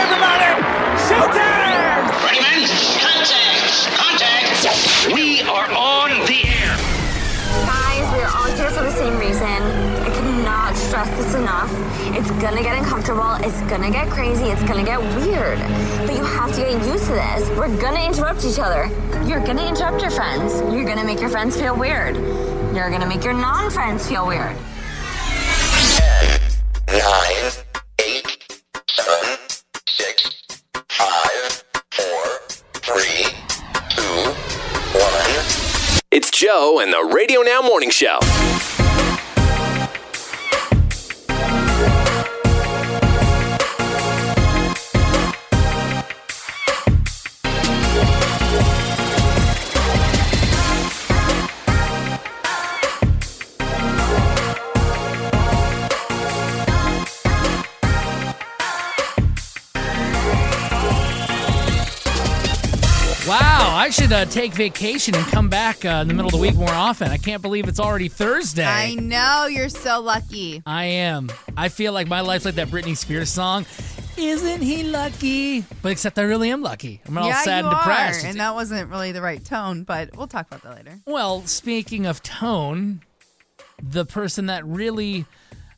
everybody! Showtime! Ready, men? Contact! We are on the air. Guys, we're all here for the same reason. I cannot stress this enough. It's gonna get uncomfortable, it's gonna get crazy, it's gonna get weird. But you have to get used to this. We're gonna interrupt each other. You're gonna interrupt your friends. You're gonna make your friends feel weird. You're gonna make your non-friends feel weird. 10, 9, 8, 7, 6, 5, 4, 3, 2, 1. It's Joe and the Radio Now Morning Show. Wow, I should take vacation and come back in the middle of the week more often. I can't believe it's already Thursday. I know, you're so lucky. I am. I feel like my life's like that Britney Spears song, Isn't He Lucky? But except I really am lucky. I'm all sad and depressed. And that wasn't really the right tone, but we'll talk about that later. Well, speaking of tone, the person that really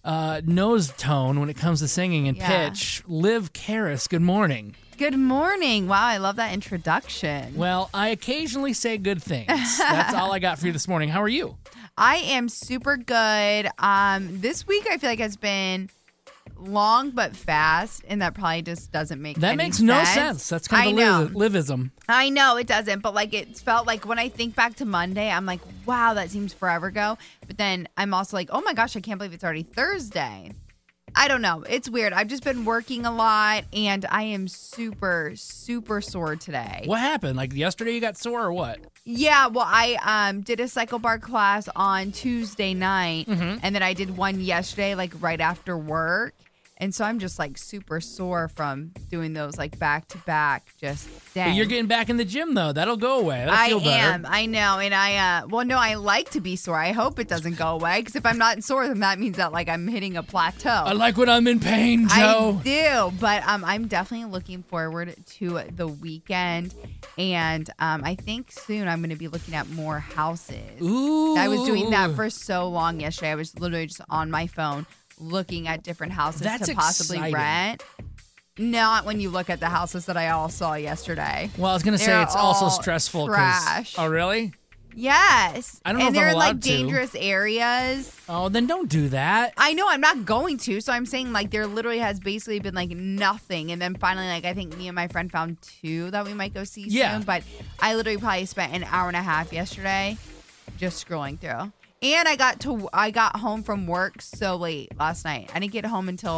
knows tone when it comes to singing and pitch, Liv Karis, good morning. Good morning. Wow, I love that introduction. Well, I occasionally say good things. That's all I got for you this morning. How are you? I am super good. This week I feel like has been long but fast, and that probably just doesn't make that any makes sense. no sense. That's kind of livism. I know it doesn't, but like it felt like when I think back to Monday, I'm like, wow, that seems forever ago. But then I'm also like, oh my gosh, I can't believe it's already Thursday. I don't know. It's weird. I've just been working a lot, and I am super, super sore today. What happened? Like yesterday you got sore or what? Yeah, well, I did a cycle bar class on Tuesday night, and then I did one yesterday, like right after work. And so I'm just like super sore from doing those like back to back. Just dang. But you're getting back in the gym though. That'll go away. That'll feel better. I am. I know. And I like to be sore. I hope it doesn't go away because if I'm not sore, then that means that like I'm hitting a plateau. I like when I'm in pain, Joe. I do. But I'm definitely looking forward to the weekend. And I think soon I'm going to be looking at more houses. Ooh. I was doing that for so long yesterday. I was literally just on my phone looking at different houses to possibly rent. Not when you look at the houses that I all saw yesterday. Well, I was going to say it's also stressful. Trash. Oh, really? Yes. I don't know and if they're I'm in like allowed to. dangerous areas. Oh, then don't do that. I know I'm not going to. So I'm saying like there literally has basically been like nothing. And then finally, like I think me and my friend found two that we might go see soon. But I literally probably spent an hour and a half yesterday just scrolling through. And I got home from work so late last night. I didn't get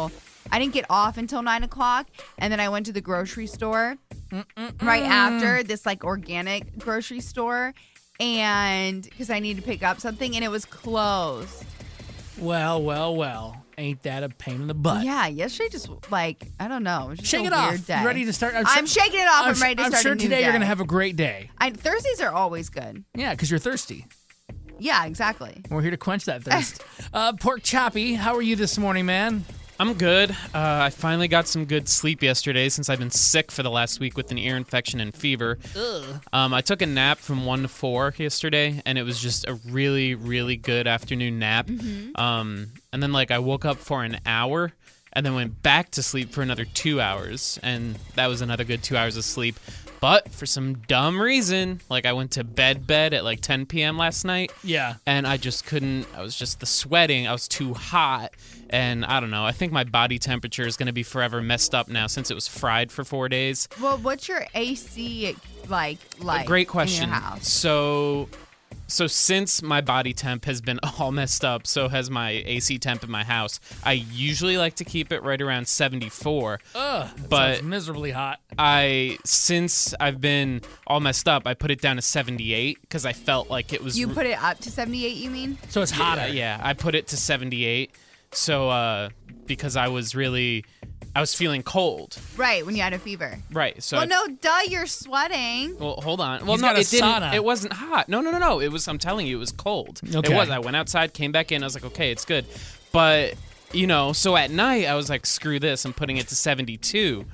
off until 9 o'clock. And then I went to the grocery store right after, this like organic grocery store. And because I needed to pick up something and it was closed. Well. Ain't that a pain in the butt? Yeah, yesterday just like, I don't know. It was just Shake a it weird off. day. You ready to start? I'm shaking it off. I'm ready to start I'm sure a new today day. you're going to have a great day. Thursdays are always good. Yeah, because you're thirsty. Yeah, exactly. We're here to quench that thirst. Pork Choppy, how are you this morning, man? I'm good. I finally got some good sleep yesterday since I've been sick for the last week with an ear infection and fever. I took a nap from 1 to 4 yesterday, and it was just a really, really good afternoon nap. And then I woke up for an hour and then went back to sleep for another 2 hours, and that was another good 2 hours of sleep. But for some dumb reason, I went to bed at 10 p.m. last night. Yeah. And I just couldn't, I was just the sweating. I was too hot. And I don't know. I think my body temperature is going to be forever messed up now since it was fried for 4 days. Well, what's your AC like Great question. in your house? So since my body temp has been all messed up, so has my AC temp in my house. I usually like to keep it right around 74. But sounds miserably hot. Since I've been all messed up, I put it down to 78 because I felt like it was. You put it up to 78, you mean? So it's hotter. Yeah, I put it to 78. So because I was feeling cold. Right, when you had a fever. Right. So well, no, duh, you're sweating. Well, hold on. Well, He's no, got a it didn't. sauna. It wasn't hot. No. It was. I'm telling you, it was cold. Okay. It was. I went outside, came back in. I was like, okay, it's good. But so at night, I was like, screw this. I'm putting it to 72.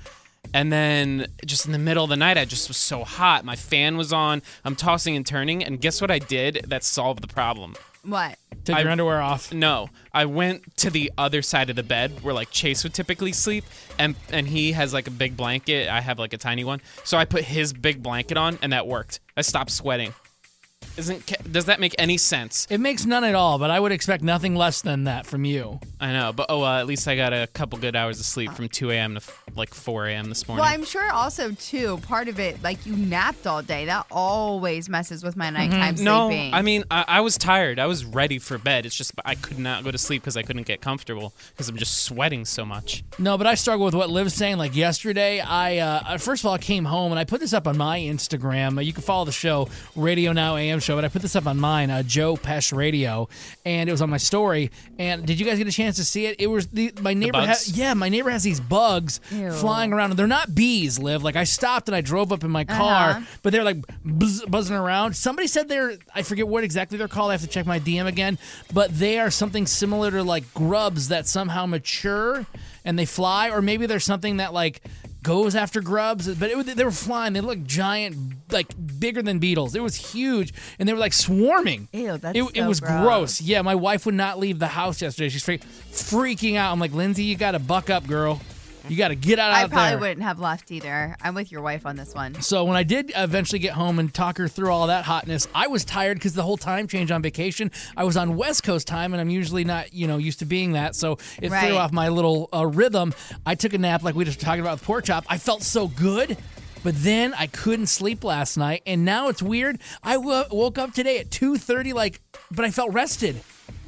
And then just in the middle of the night, I just was so hot. My fan was on. I'm tossing and turning. And guess what I did that solved the problem? What? Take your underwear off. No. I went to the other side of the bed where like Chase would typically sleep. And he has like a big blanket. I have like a tiny one. So I put his big blanket on and that worked. I stopped sweating. Does that make any sense? It makes none at all, but I would expect nothing less than that from you. I know, but at least I got a couple good hours of sleep from 2 a.m. to like 4 a.m. this morning. Well, I'm sure also, too, part of it, like you napped all day. That always messes with my nighttime sleeping. No, I mean, I was tired. I was ready for bed. It's just I could not go to sleep because I couldn't get comfortable because I'm just sweating so much. No, but I struggle with what Liv's saying. Like yesterday, I first of all, I came home and I put this up on my Instagram. You can follow the show, Radio Now AM Show, but I put this up on mine, Joe Pesh Radio, and it was on my story. And did you guys get a chance to see it? It was my neighbor. My neighbor has these bugs flying around, and they're not bees. Liv, like I stopped and I drove up in my car, but they're like buzzing around. Somebody said I forget what exactly they're called. I have to check my DM again, but they are something similar to like grubs that somehow mature and they fly, or maybe there's something that like goes after grubs, but they were flying. They looked giant, like bigger than beetles. It was huge, and they were like swarming. Ew, that's it was gross. Yeah, my wife would not leave the house yesterday. She's freaking out. I'm like, Lindsay, you got to buck up, girl. You got to get out there. I probably wouldn't have left either. I'm with your wife on this one. So when I did eventually get home and talk her through all that hotness, I was tired because the whole time change on vacation, I was on West Coast time, and I'm usually not, used to being that. So it threw off my little rhythm. I took a nap like we were talking about with Pork Chop. I felt so good. But then I couldn't sleep last night, and now it's weird. I woke up today at 2:30, but I felt rested.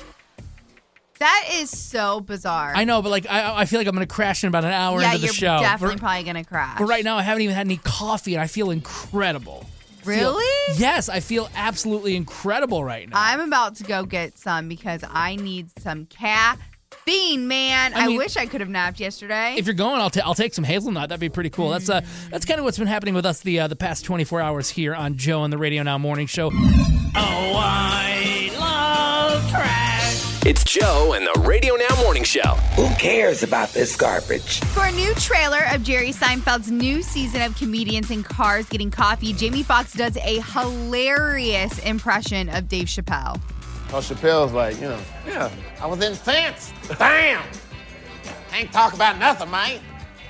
That is so bizarre. I know, but I feel like I'm going to crash in about an hour into the show. Yeah, you're definitely probably going to crash. But right now, I haven't even had any coffee, and I feel incredible. Really? Yes, I feel absolutely incredible right now. I'm about to go get some because I need some caffeine, man. I wish I could have napped yesterday. If you're going, I'll take some hazelnut. That'd be pretty cool. That's kind of what's been happening with us the past 24 hours here on Joe and the Radio Now Morning Show. Oh, I love trash. It's Joe and the Radio Now Morning Show. Who cares about this garbage? For a new trailer of Jerry Seinfeld's new season of Comedians in Cars Getting Coffee, Jamie Foxx does a hilarious impression of Dave Chappelle. Well, Chappelle's like, yeah, I was incensed. Damn. Ain't talk about nothing, mate.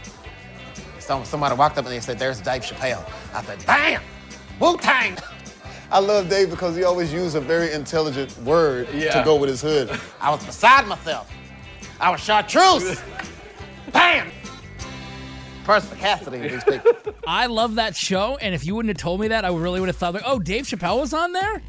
So somebody walked up and they said, there's Dave Chappelle. I said, damn, Wu-Tang. I love Dave because he always used a very intelligent word to go with his hood. I was beside myself. I was chartreuse. Bam! Perspicacity in these people. I love that show, and if you wouldn't have told me that, I really would have thought, Dave Chappelle was on there?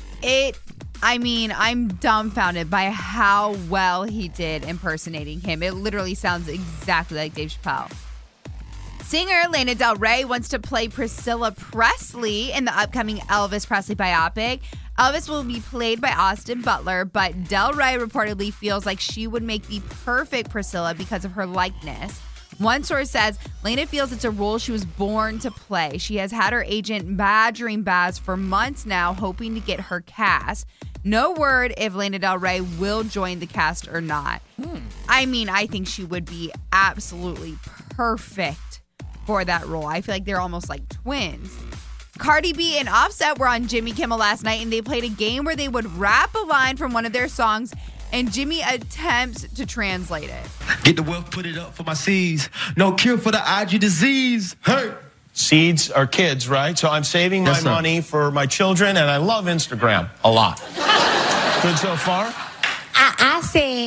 I'm dumbfounded by how well he did impersonating him. It literally sounds exactly like Dave Chappelle. Singer Lana Del Rey wants to play Priscilla Presley in the upcoming Elvis Presley biopic. Elvis will be played by Austin Butler, but Del Rey reportedly feels like she would make the perfect Priscilla because of her likeness. One source says Lana feels it's a role she was born to play. She has had her agent badgering Baz for months now, hoping to get her cast. No word if Lana Del Rey will join the cast or not. I think she would be absolutely perfect for that role. I feel like they're almost like twins. Cardi B and Offset were on Jimmy Kimmel last night, and they played a game where they would rap a line from one of their songs, and Jimmy attempts to translate it. Get the wealth, put it up for my seeds. No cure for the IG disease. Hey. Seeds are kids, right? So I'm saving my money for my children, and I love Instagram a lot. Good so far? I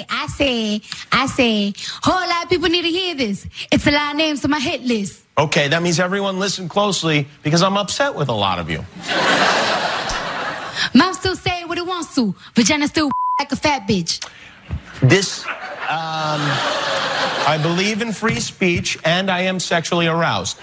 say, whole lot of people need to hear this. It's a lot of names on my hit list. Okay, that means everyone listen closely because I'm upset with a lot of you. Mom still say what it wants to. Vagina still like a fat bitch. I believe in free speech and I am sexually aroused.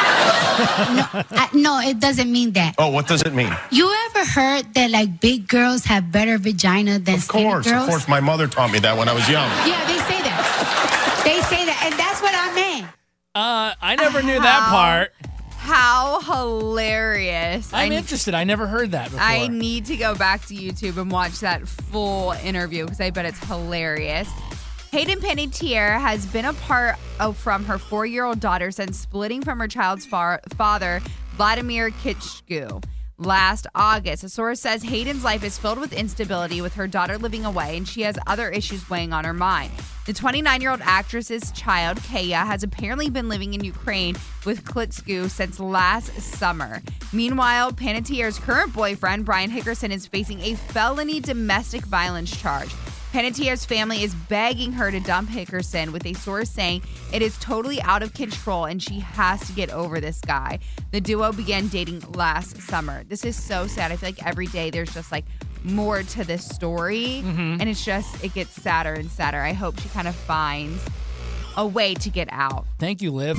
No, it doesn't mean that. Oh, what does it mean? You ever heard that big girls have better vagina than skinny girls? Of course. My mother taught me that when I was young. Yeah, they say that. They say that, and that's what I meant. I never knew that part. How hilarious. I'm interested. I never heard that before. I need to go back to YouTube and watch that full interview because I bet it's hilarious. Hayden Panettiere has been apart from her 4-year-old daughter since splitting from her child's father, Vladimir Kitschko, last August. A source says Hayden's life is filled with instability with her daughter living away, and she has other issues weighing on her mind. The 29-year-old actress's child, Kaya, has apparently been living in Ukraine with Klitschko since last summer. Meanwhile, Panettiere's current boyfriend, Brian Hickerson, is facing a felony domestic violence charge. Panettiere's family is begging her to dump Hickerson, with a source saying it is totally out of control and she has to get over this guy. The duo began dating last summer. This is so sad. I feel like every day there's just like more to this story, and it gets sadder and sadder. I hope she kind of finds a way to get out. Thank you, Liv.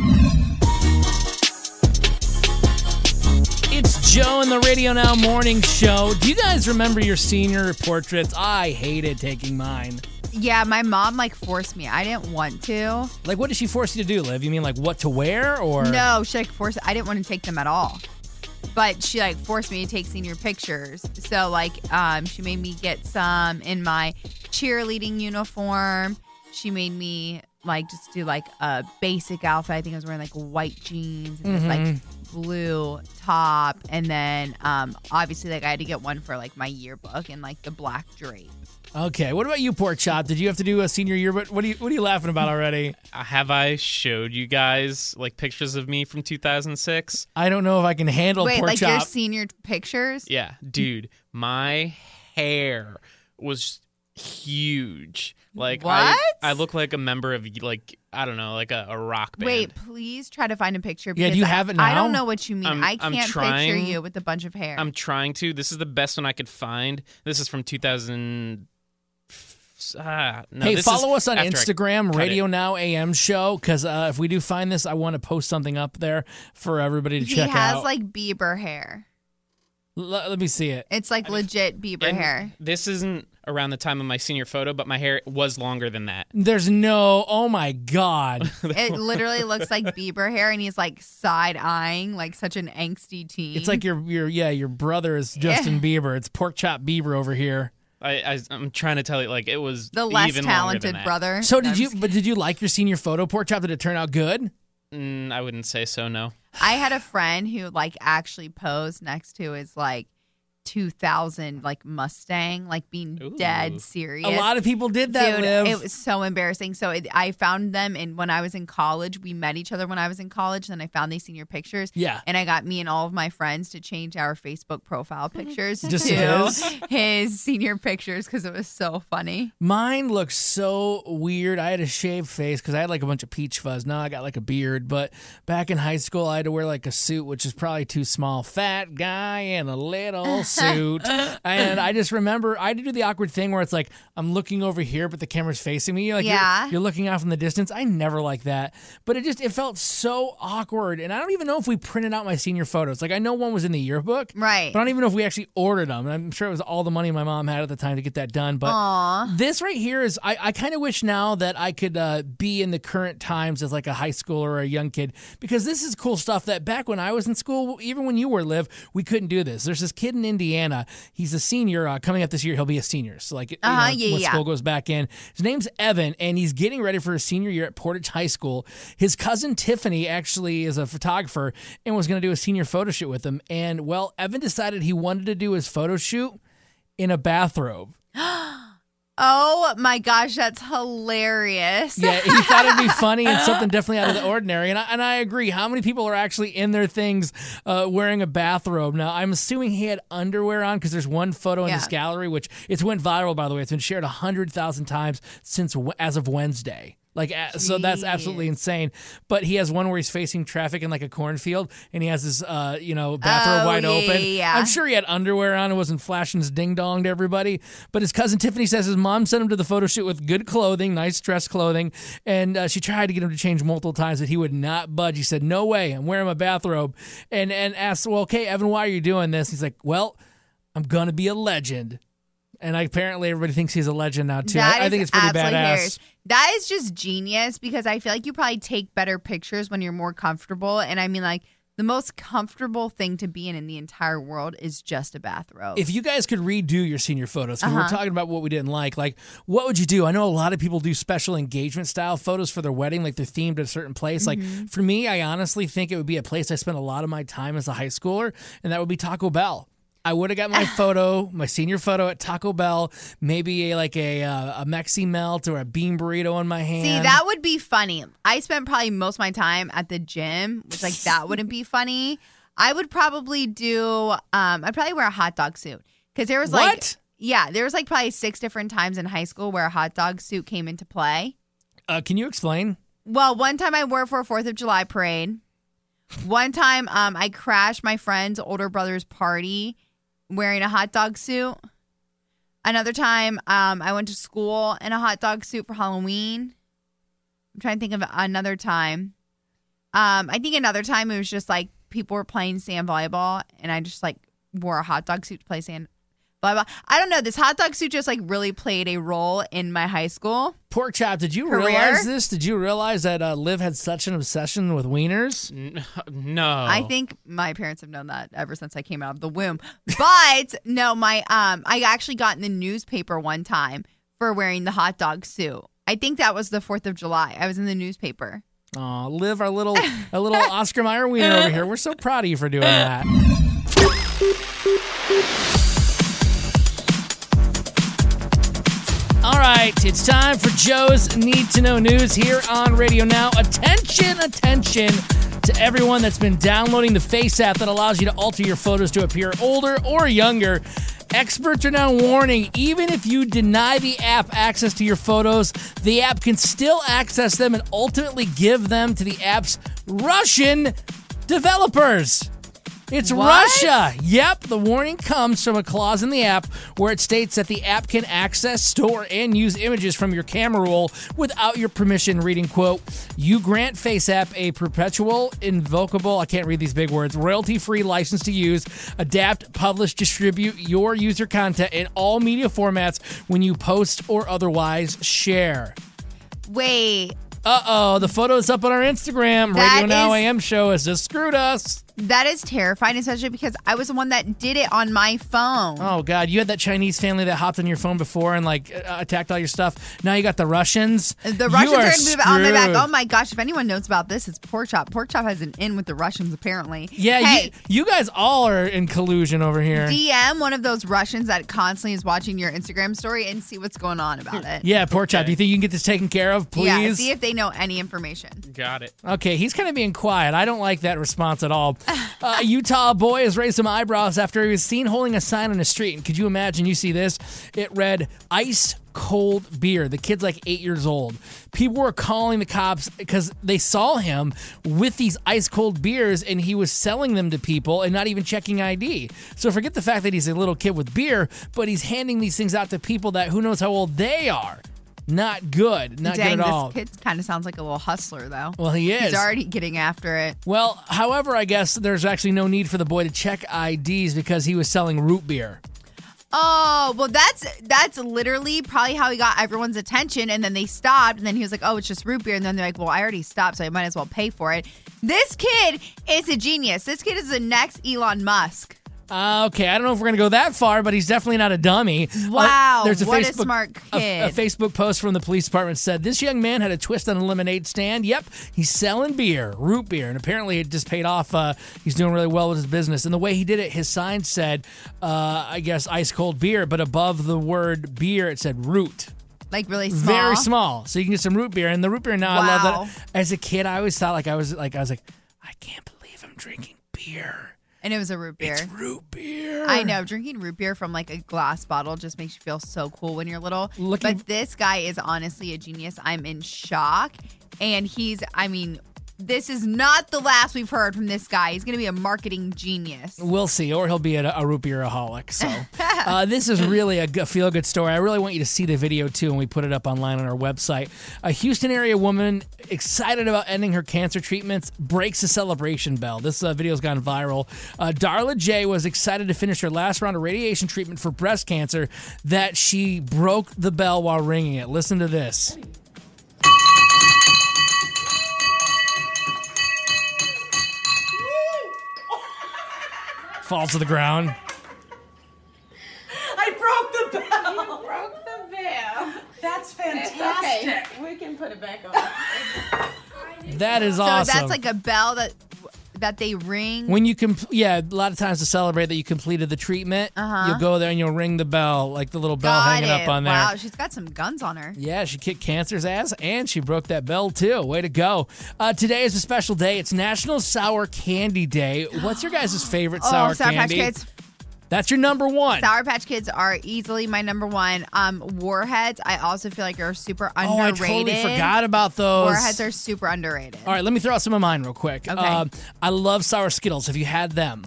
It's Joe in the Radio Now Morning Show. Do you guys remember your senior portraits? I hated taking mine. Yeah, my mom forced me. I didn't want to. Like, what did she force you to do, Liv? You mean like what to wear, or? No, she forced. I didn't want to take them at all. But she forced me to take senior pictures. So she made me get some in my cheerleading uniform. She made me just do a basic outfit. I think I was wearing white jeans and this blue top, and then obviously I had to get one for my yearbook and the black drape. Okay, what about you, Pork Chop? Did you have to do a senior yearbook? What are you laughing about already? Have I showed you guys pictures of me from 2006? I don't know if I can handle Pork Chop. Your senior pictures? Yeah, dude, my hair was huge. What? I look like a member of I don't know, a rock band. Wait, please try to find a picture. Yeah, do you have it now? I don't know what you mean. I can't picture you with a bunch of hair. I'm trying to. This is the best one I could find. This is from 2000. Follow us on Instagram, Radio Now AM Show, because if we do find this, I want to post something up there for everybody to check out. He has Bieber hair. Let me see it. It's legit Bieber hair. This isn't around the time of my senior photo, but my hair was longer than that. Oh my God. It literally looks like Bieber hair, and he's side-eyeing such an angsty teen. It's like your brother is Justin Bieber. It's Pork Chop Bieber over here. I'm trying to tell you, it was the less even talented brother. So did you like your senior photo, Pork Chop? Did it turn out good? I wouldn't say so, no. I had a friend who actually posed next to his 2000 Mustang, being dead serious. A lot of people did that. Dude, Liv. it was so embarrassing. So I found them when I was in college. We met each other when I was in college. Then I found these senior pictures. Yeah, and I got me and all of my friends to change our Facebook profile pictures just to his senior pictures because it was so funny. Mine looks so weird. I had a shaved face because I had a bunch of peach fuzz. Now I got a beard. But back in high school, I had to wear a suit, which is probably too small. Fat guy in a little suit. And I just remember I had to do the awkward thing where it's I'm looking over here, but the camera's facing me. You're looking out from the distance. I never like that. But it felt so awkward. And I don't even know if we printed out my senior photos. I know one was in the yearbook. Right. But I don't even know if we actually ordered them. And I'm sure it was all the money my mom had at the time to get that done. But this right here is, I kind of wish now that I could be in the current times as a high schooler or a young kid, because this is cool stuff that back when I was in school, even when you were, Liv, we couldn't do this. There's this kid in Indiana. He's a senior coming up this year. He'll be a senior. So when school goes back in, his name's Evan, and he's getting ready for his senior year at Portage High School. His cousin Tiffany actually is a photographer and was going to do a senior photo shoot with him. And Evan decided he wanted to do his photo shoot in a bathrobe. Oh my gosh, that's hilarious. Yeah, he thought it'd be funny and something definitely out of the ordinary. And I agree. How many people are actually in their things wearing a bathrobe? Now, I'm assuming he had underwear on because there's one photo in this gallery, which it's went viral, by the way. It's been shared 100,000 times as of Wednesday. So that's absolutely insane. But he has one where he's facing traffic in a cornfield, and he has his, bathrobe wide open. Yeah. I'm sure he had underwear on and wasn't flashing his ding dong to everybody. But his cousin Tiffany says his mom sent him to the photo shoot with good clothing, nice dress clothing, and she tried to get him to change multiple times, but he would not budge. He said, "No way, I'm wearing my bathrobe," and asked, "Well, okay, Evan, why are you doing this?" He's like, "Well, I'm gonna be a legend." And apparently everybody thinks he's a legend now, too. I think it's pretty badass. Hilarious. That is just genius because I feel like you probably take better pictures when you're more comfortable. And I mean, The most comfortable thing to be in the entire world is just a bathrobe. If you guys could redo your senior photos, because we're talking about what we didn't like what would you do? I know a lot of people do special engagement style photos for their wedding, like they're themed at a certain place. Like for me, I honestly think it would be a place I spent a lot of my time as a high schooler, and that would be Taco Bell. I would have got my senior photo at Taco Bell, maybe a Mexi Melt or a bean burrito in my hand. See, that would be funny. I spent probably most of my time at the gym, which that wouldn't be funny. I would probably do, I'd probably wear a hot dog suit. Because there was there was probably 6 different times in high school where a hot dog suit came into play. Can you explain? Well, one time I wore it for a 4th of July parade. One time I crashed my friend's older brother's party wearing a hot dog suit. Another time, I went to school in a hot dog suit for Halloween. I'm trying to think of another time. I think another time it was just people were playing sand volleyball, and I just wore a hot dog suit to play sand volleyball. I don't know. This hot dog suit just really played a role in my high school. Pork Chop, did you realize this? Did you realize that Liv had such an obsession with wieners? No. I think my parents have known that ever since I came out of the womb. But no, I actually got in the newspaper one time for wearing the hot dog suit. I think that was the 4th of July. I was in the newspaper. Aw, Liv, our little Oscar Mayer wiener over here. We're so proud of you for doing that. All right, it's time for Joe's Need to Know News here on Radio Now. Attention to everyone that's been downloading the Face app that allows you to alter your photos to appear older or younger. Experts are now warning, even if you deny the app access to your photos, the app can still access them and ultimately give them to the app's Russian developers. It's what? Russia. Yep, the warning comes from a clause in the app where it states that the app can access, store, and use images from your camera roll without your permission, reading, quote, you grant FaceApp a perpetual, invocable, I can't read these big words, royalty-free license to use, adapt, publish, distribute your user content in all media formats when you post or otherwise share. Wait. Uh-oh, the photo's up on our Instagram. Radio Now AM show has just screwed us. That is terrifying, especially because I was the one that did it on my phone. Oh, God. You had that Chinese family that hopped on your phone before and, attacked all your stuff. Now you got the Russians. The Russians are going to be on my back. Oh, my gosh. If anyone knows about this, it's Pork Chop. Pork Chop has an in with the Russians, apparently. Yeah, hey, you guys all are in collusion over here. DM one of those Russians that constantly is watching your Instagram story and see what's going on about it. Yeah, Pork Chop. Do you think you can get this taken care of, please? Yeah, see if they know any information. Got it. Okay, he's kind of being quiet. I don't like that response at all. A Utah boy has raised some eyebrows after he was seen holding a sign on the street. And could you imagine, you see this? It read, ice cold beer. The kid's 8 years old. People were calling the cops because they saw him with these ice cold beers and he was selling them to people and not even checking ID. So forget the fact that he's a little kid with beer, but he's handing these things out to people that who knows how old they are. Not good. Not Dang, good at all. This kid kind of sounds like a little hustler, though. Well, he is. He's already getting after it. Well, however, I guess there's actually no need for the boy to check IDs because he was selling root beer. Oh, well, that's literally probably how he got everyone's attention, and then they stopped, and then he was like, oh, it's just root beer, and then they're like, well, I already stopped, so I might as well pay for it. This kid is a genius. This kid is the next Elon Musk. Okay, I don't know if we're going to go that far, but he's definitely not a dummy. Wow, what a smart kid. A Facebook post from the police department said, this young man had a twist on a lemonade stand. Yep, he's selling beer, root beer, and apparently it just paid off. He's doing really well with his business. And the way he did it, his sign said, I guess, ice cold beer, but above the word beer, it said root. Really small? Very small. So you can get some root beer. And the root beer now, I love that. As a kid, I always thought, I was like, I can't believe I'm drinking beer. And it was a root beer. It's root beer. I know. Drinking root beer from a glass bottle just makes you feel so cool when you're little. But this guy is honestly a genius. I'm in shock. And this is not the last we've heard from this guy. He's going to be a marketing genius. We'll see. Or he'll be a root beer-aholic. So this is really a feel-good story. I really want you to see the video, too, and we put it up online on our website. A Houston area woman excited about ending her cancer treatments breaks the celebration bell. This video's gone viral. Darla J was excited to finish her last round of radiation treatment for breast cancer that she broke the bell while ringing it. Listen to this. Falls to the ground. I broke the bell. You broke the bell. That's fantastic. It's okay. We can put it back on. That is awesome. So that's like a bell that they ring. When you a lot of times to celebrate that you completed the treatment, you'll go there and you'll ring the bell, like the little bell hanging up on there. Wow, she's got some guns on her. Yeah, she kicked cancer's ass, and she broke that bell, too. Way to go. Today is a special day. It's National Sour Candy Day. What's your guys' favorite sour Sour candy? Patch Kids. That's your number one. Sour Patch Kids are easily my number one. Warheads, I also feel like are super underrated. Oh, I totally forgot about those. Warheads are super underrated. All right, let me throw out some of mine real quick. Okay. I love sour Skittles. Have you had them?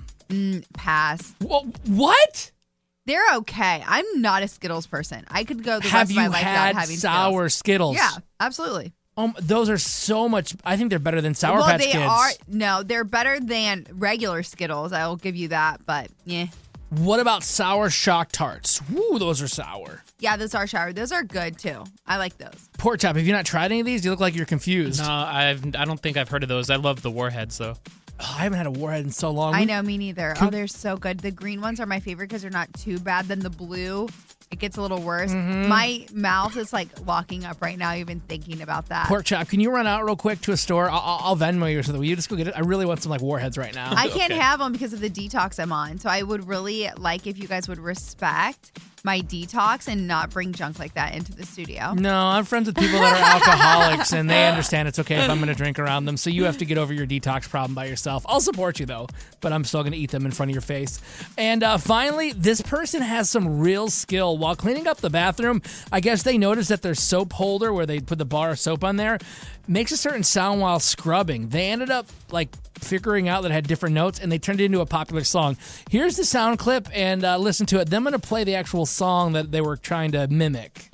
Pass. What? They're okay. I'm not a Skittles person. I could go the rest of my life without having sour Skittles? Yeah, absolutely. Those are so much. I think they're better than Sour Patch Kids. They're better than regular Skittles. I will give you that, but yeah. What about sour Shock Tarts? Woo, those are sour. Yeah, those are sour. Those are good too. I like those. Pork Chop, have you not tried any of these? You look like you're confused. No, I don't think I've heard of those. I love the Warheads though. Oh, I haven't had a Warhead in so long. I know, me neither. They're so good. The green ones are my favorite because they're not too bad. Then the blue, it gets a little worse. My mouth is like locking up right now, even thinking about that. Pork Chop, can you run out real quick to a store? I'll Venmo you or something. Will you just go get it? I really want some like Warheads right now. I can't have them because of the detox I'm on. So I would really like if you guys would respect my detox and not bring junk like that into the studio. No, I'm friends with people that are alcoholics and they understand it's okay if I'm going to drink around them. So you have to get over your detox problem by yourself. I'll support you though, but I'm still going to eat them in front of your face. And finally, this person has some real skill. While cleaning up the bathroom, I guess they noticed that their soap holder where they put the bar of soap on there makes a certain sound while scrubbing. They ended up like figuring out that it had different notes and they turned it into a popular song. Here's the sound clip and listen to it. Then I'm going to play the actual song that they were trying to mimic.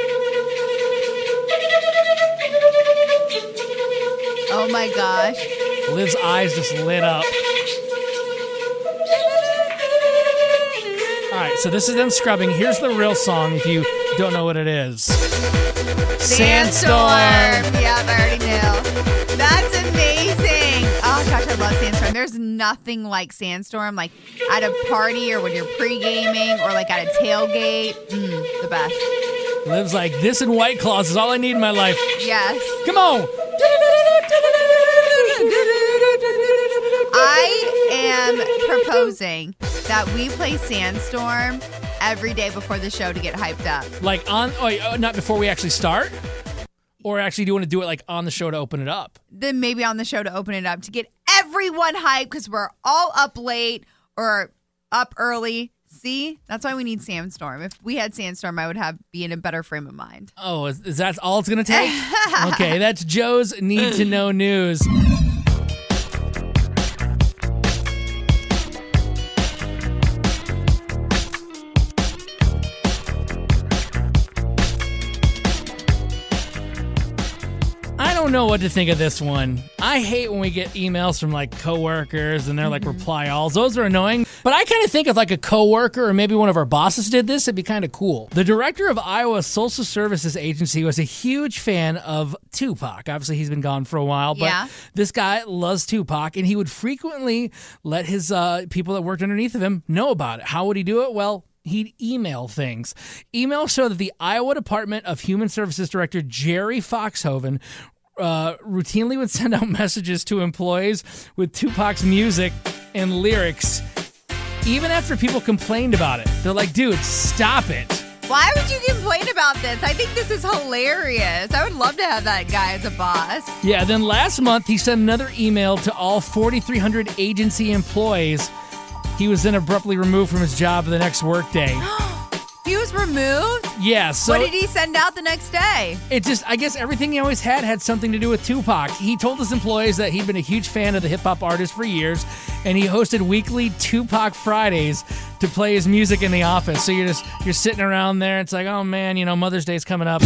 Oh my gosh. Liv's eyes just lit up. All right, so this is them scrubbing. Here's the real song if you don't know what it is. Sandstorm. Yeah, I already knew. That's amazing. Oh gosh, I love Sandstorm. There's nothing like Sandstorm, like at a party or when you're pre-gaming or like at a tailgate. The best. Liv's like, this and White Claws is all I need in my life. Yes. Come on. I am proposing that we play Sandstorm every day before the show to get hyped up. Like not before we actually start? Or actually do you want to do it like on the show to open it up? Then maybe on the show to open it up to get everyone hyped because we're all up late or up early. See? That's why we need Sandstorm. If we had Sandstorm, I would be in a better frame of mind. Oh, is that all it's going to take? Okay, that's Joe's Need to Know News. I don't know what to think of this one. I hate when we get emails from like coworkers and they're like reply alls. Those are annoying. But I kind of think if like a coworker or maybe one of our bosses did this, it'd be kind of cool. The director of Iowa Social Services Agency was a huge fan of Tupac. Obviously, he's been gone for a while, but this guy loves Tupac and he would frequently let his people that worked underneath of him know about it. How would he do it? Well, he'd email things. Emails show that the Iowa Department of Human Services Director Jerry Foxhoven routinely would send out messages to employees with Tupac's music and lyrics, even after people complained about it. They're like, dude, stop it. Why would you complain about this? I think this is hilarious. I would love to have that guy as a boss. Yeah, then last month, he sent another email to all 4,300 agency employees. He was then abruptly removed from his job the next workday. He was removed? Yeah, so... What did he send out the next day? It just, I guess everything he always had something to do with Tupac. He told his employees that he'd been a huge fan of the hip-hop artist for years, and he hosted weekly Tupac Fridays to play his music in the office. So you're sitting around there, it's like, oh man, Mother's Day's coming up.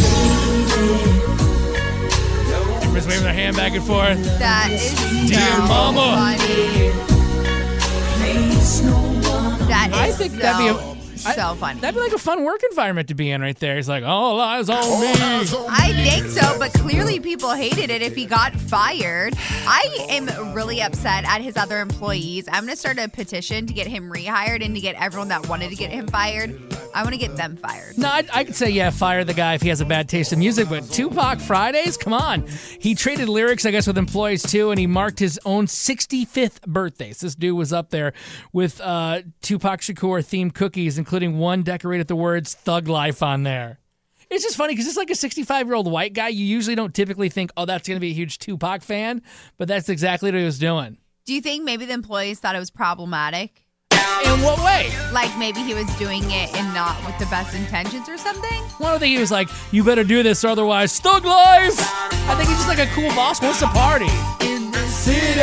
Everybody's waving their hand back and forth. That is Dear so Mama. funny. That is I think that'd be So funny. That'd be like a fun work environment to be in right there. He's like, all eyes on me. I think so, but clearly people hated it if he got fired. I am really upset at his other employees. I'm going to start a petition to get him rehired and to get everyone that wanted to get him fired. I want to get them fired. No, I could say, yeah, fire the guy if he has a bad taste in music, but Tupac Fridays? Come on. He traded lyrics, I guess, with employees, too, and he marked his own 65th birthday. So this dude was up there with Tupac Shakur-themed cookies, including one decorated with the words Thug Life on there. It's just funny because it's like a 65-year-old white guy. You usually don't typically think, oh, that's going to be a huge Tupac fan, but that's exactly what he was doing. Do you think maybe the employees thought it was problematic? In what way? Like maybe he was doing it and not with the best intentions or something? Well, I don't think he was like, you better do this or otherwise Thug Life. I think he's just like a cool boss who wants to party. In the city.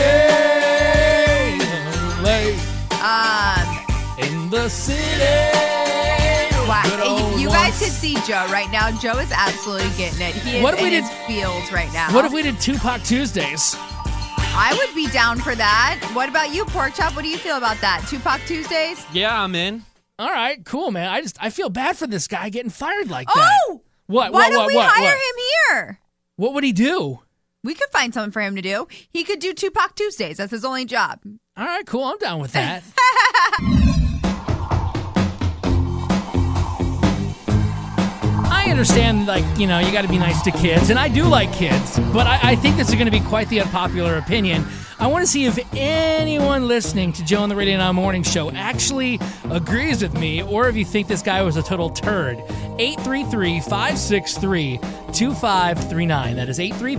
In the city. Wow. You guys could see Joe right now. Joe is absolutely getting it. He is in his feels right now. What if we did Tupac Tuesdays? I would be down for that. What about you, Pork Chop? What do you feel about that? Tupac Tuesdays? Yeah, I'm in. All right, cool, man. I feel bad for this guy getting fired like that. Oh! Why don't we hire him here? What would he do? We could find something for him to do. He could do Tupac Tuesdays. That's his only job. All right, cool. I'm down with that. I understand, like, you know, you got to be nice to kids, and I do like kids, but I think this is going to be quite the unpopular opinion. I want to see if anyone listening to Joe and the Radio Now Morning Show actually agrees with me, or if you think this guy was a total turd. 833-563-2539. That is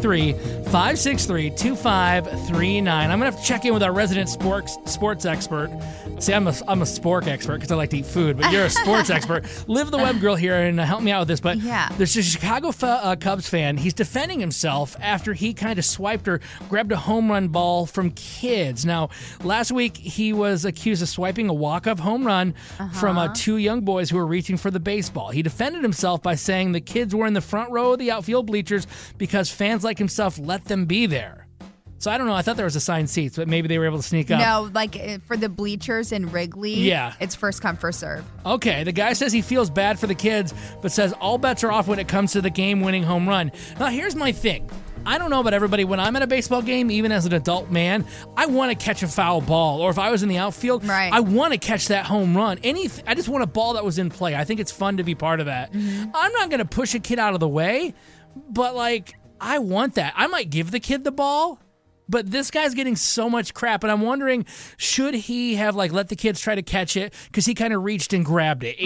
833-563-2539. I'm going to have to check in with our resident sports expert. See, I'm a spork expert because I like to eat food, but you're a sports expert. Liv the Web Girl here, and help me out with this. But there's a Chicago Cubs fan. He's defending himself after he kind of swiped or grabbed a home run ball from kids. Now, last week he was accused of swiping a walk-off home run from two young boys who were reaching for the baseball. He defended himself by saying the kids were in the front row of the outfield bleachers because fans like himself let them be there. So I don't know. I thought there was assigned seats, but maybe they were able to sneak up. No, like for the bleachers in Wrigley, it's first come, first serve. Okay, the guy says he feels bad for the kids, but says all bets are off when it comes to the game-winning home run. Now, here's my thing. I don't know about everybody. When I'm at a baseball game, even as an adult man, I want to catch a foul ball. Or if I was in the outfield, I want to catch that home run. I just want a ball that was in play. I think it's fun to be part of that. I'm not going to push a kid out of the way, but, like, I want that. I might give the kid the ball, but this guy's getting so much crap, and I'm wondering, should he have, like, let the kids try to catch it? Because he kind of reached and grabbed it.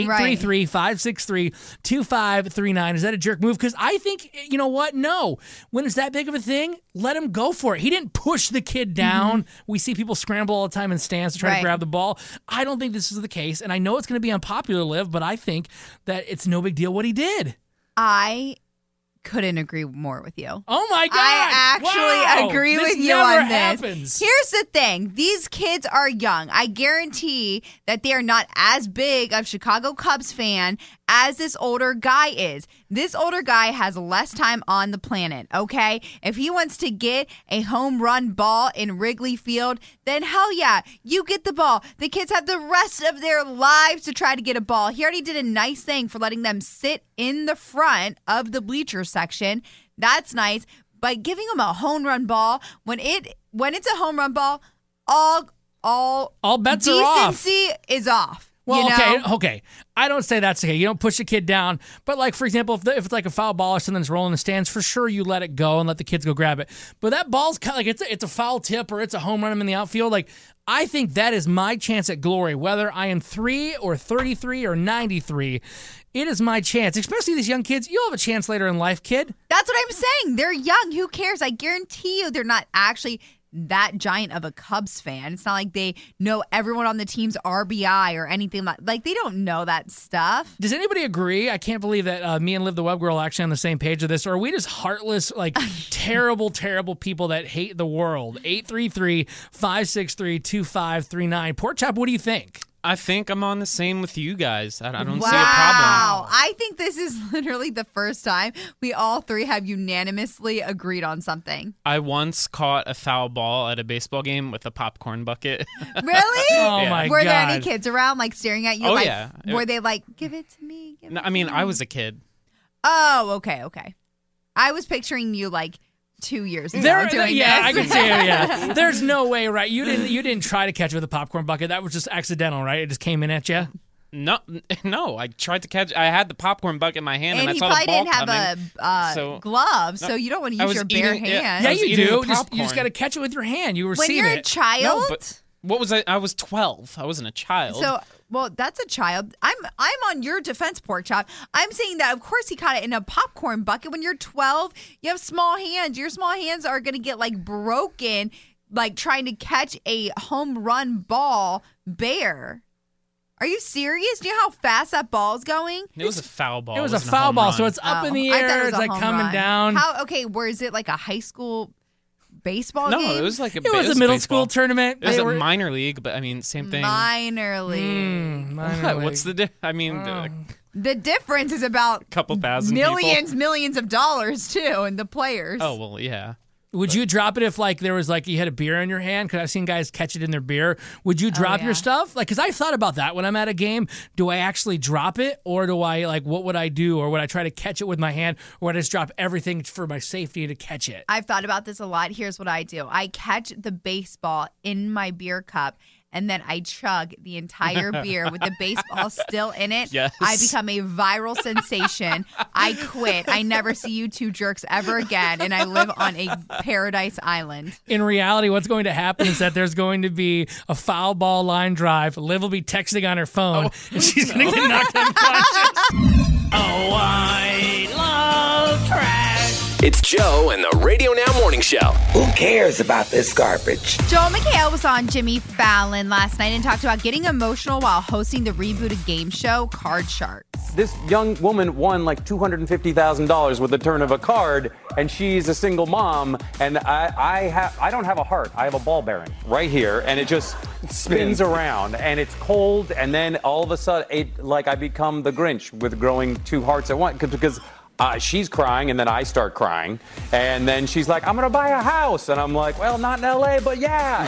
833-563-2539. Is that a jerk move? Because I think, you know what? No. When it's that big of a thing, let him go for it. He didn't push the kid down. We see people scramble all the time in stands to try to grab the ball. I don't think this is the case, and I know it's going to be unpopular, Liv, but I think that it's no big deal what he did. I couldn't agree more with you. Oh my God! I actually agree with you on this. Happens. Here's the thing. These kids are young. I guarantee that they are not as big of Chicago Cubs fan as this older guy is. This older guy has less time on the planet, okay? If he wants to get a home run ball in Wrigley Field, then hell yeah, you get the ball. The kids have the rest of their lives to try to get a ball. He already did a nice thing for letting them sit in the front of the bleachers section. That's nice. But giving them a home run ball, when it's a home run ball, all bets are off. Decency is off. Well, okay. I don't say that's okay. You don't push a kid down. But, like, for example, if it's like a foul ball or something that's rolling in the stands, for sure you let it go and let the kids go grab it. But that ball's kind of like it's a foul tip or it's a home run in the outfield. Like, I think that is my chance at glory. Whether I am 3 or 33 or 93, it is my chance. Especially these young kids. You'll have a chance later in life, kid. That's what I'm saying. They're young. Who cares? I guarantee you they're not actually that giant of a Cubs fan. It's not like they know everyone on the team's RBI or anything like they don't know that stuff. Does anybody agree? I can't believe that me and Liv the Web Girl are actually on the same page with this. Or are we just heartless, like terrible people that hate the world? 833-563-2539. Pork Chop, what do you think? I think I'm on the same with you guys. I don't wow. see a problem. I think this is literally the first time we all three have unanimously agreed on something. I once caught a foul ball at a baseball game with a popcorn bucket. Really? Oh, my Were God. there any kids around, like, staring at you? Oh, like, yeah. Were they like, give it to me? No, I mean, I was a kid. Oh, okay. I was picturing you, like, 2 years ago doing yeah, this. I can see it. Yeah, there's no way, right? You didn't try to catch it with a popcorn bucket. That was just accidental, right? It just came in at you. No. I tried to catch. I had the popcorn bucket in my hand, and I he saw the probably ball didn't have coming. a glove, so you don't want to use your bare hand. Yeah, you do. You just got to catch it with your hand. You receive When you're it. a child. No, but what was I? I was 12. I wasn't a child. So, well, that's a child. I'm on your defense, pork chop. I'm saying that, of course, he caught it in a popcorn bucket. When you're 12, you have small hands. Your small hands are going to get, like, broken, like, trying to catch a home run ball bare. Are you serious? Do you know how fast that ball's going? It was a foul ball. It was a wasn't foul home ball, run. so it's up in the I thought it air. was It's a like home coming run. down. Okay, where is it, like a high school baseball No, game? it was like It was a middle baseball. school tournament. It was They a were- minor league, but I mean, same thing. Minor league. minor What's league. the I mean, a The difference is about couple thousand millions of dollars, too, and the players. people. Oh well, yeah. Would you drop it if, like, there was, like, you had a beer in your hand? Because I've seen guys catch it in their beer. Would you drop your stuff? Like, because I thought about that when I'm at a game. Do I actually drop it? Or do I, like, what would I do? Or would I try to catch it with my hand? Or would I just drop everything for my safety to catch it? I've thought about this a lot. Here's what I do. I catch the baseball in my beer cup, and then I chug the entire beer with the baseball still in it. Yes. I become a viral sensation. I quit. I never see you two jerks ever again, and I live on a paradise island. In reality, what's going to happen is that there's going to be a foul ball line drive. Liv will be texting on her phone, and she's going to get knocked unconscious. Oh, I love trash. It's Joe and the Radio Now Morning Show. Who cares about this garbage? Joel McHale was on Jimmy Fallon last night and talked about getting emotional while hosting the rebooted game show Card Sharks. This young woman won like $250,000 with the turn of a card, and she's a single mom, and I don't have a heart. I have a ball bearing right here, and it just spins around, and it's cold, and then all of a sudden, I become the Grinch with growing two hearts at once, because she's crying, and then I start crying, and then she's like, I'm going to buy a house, and I'm like, well, not in L.A., but yeah.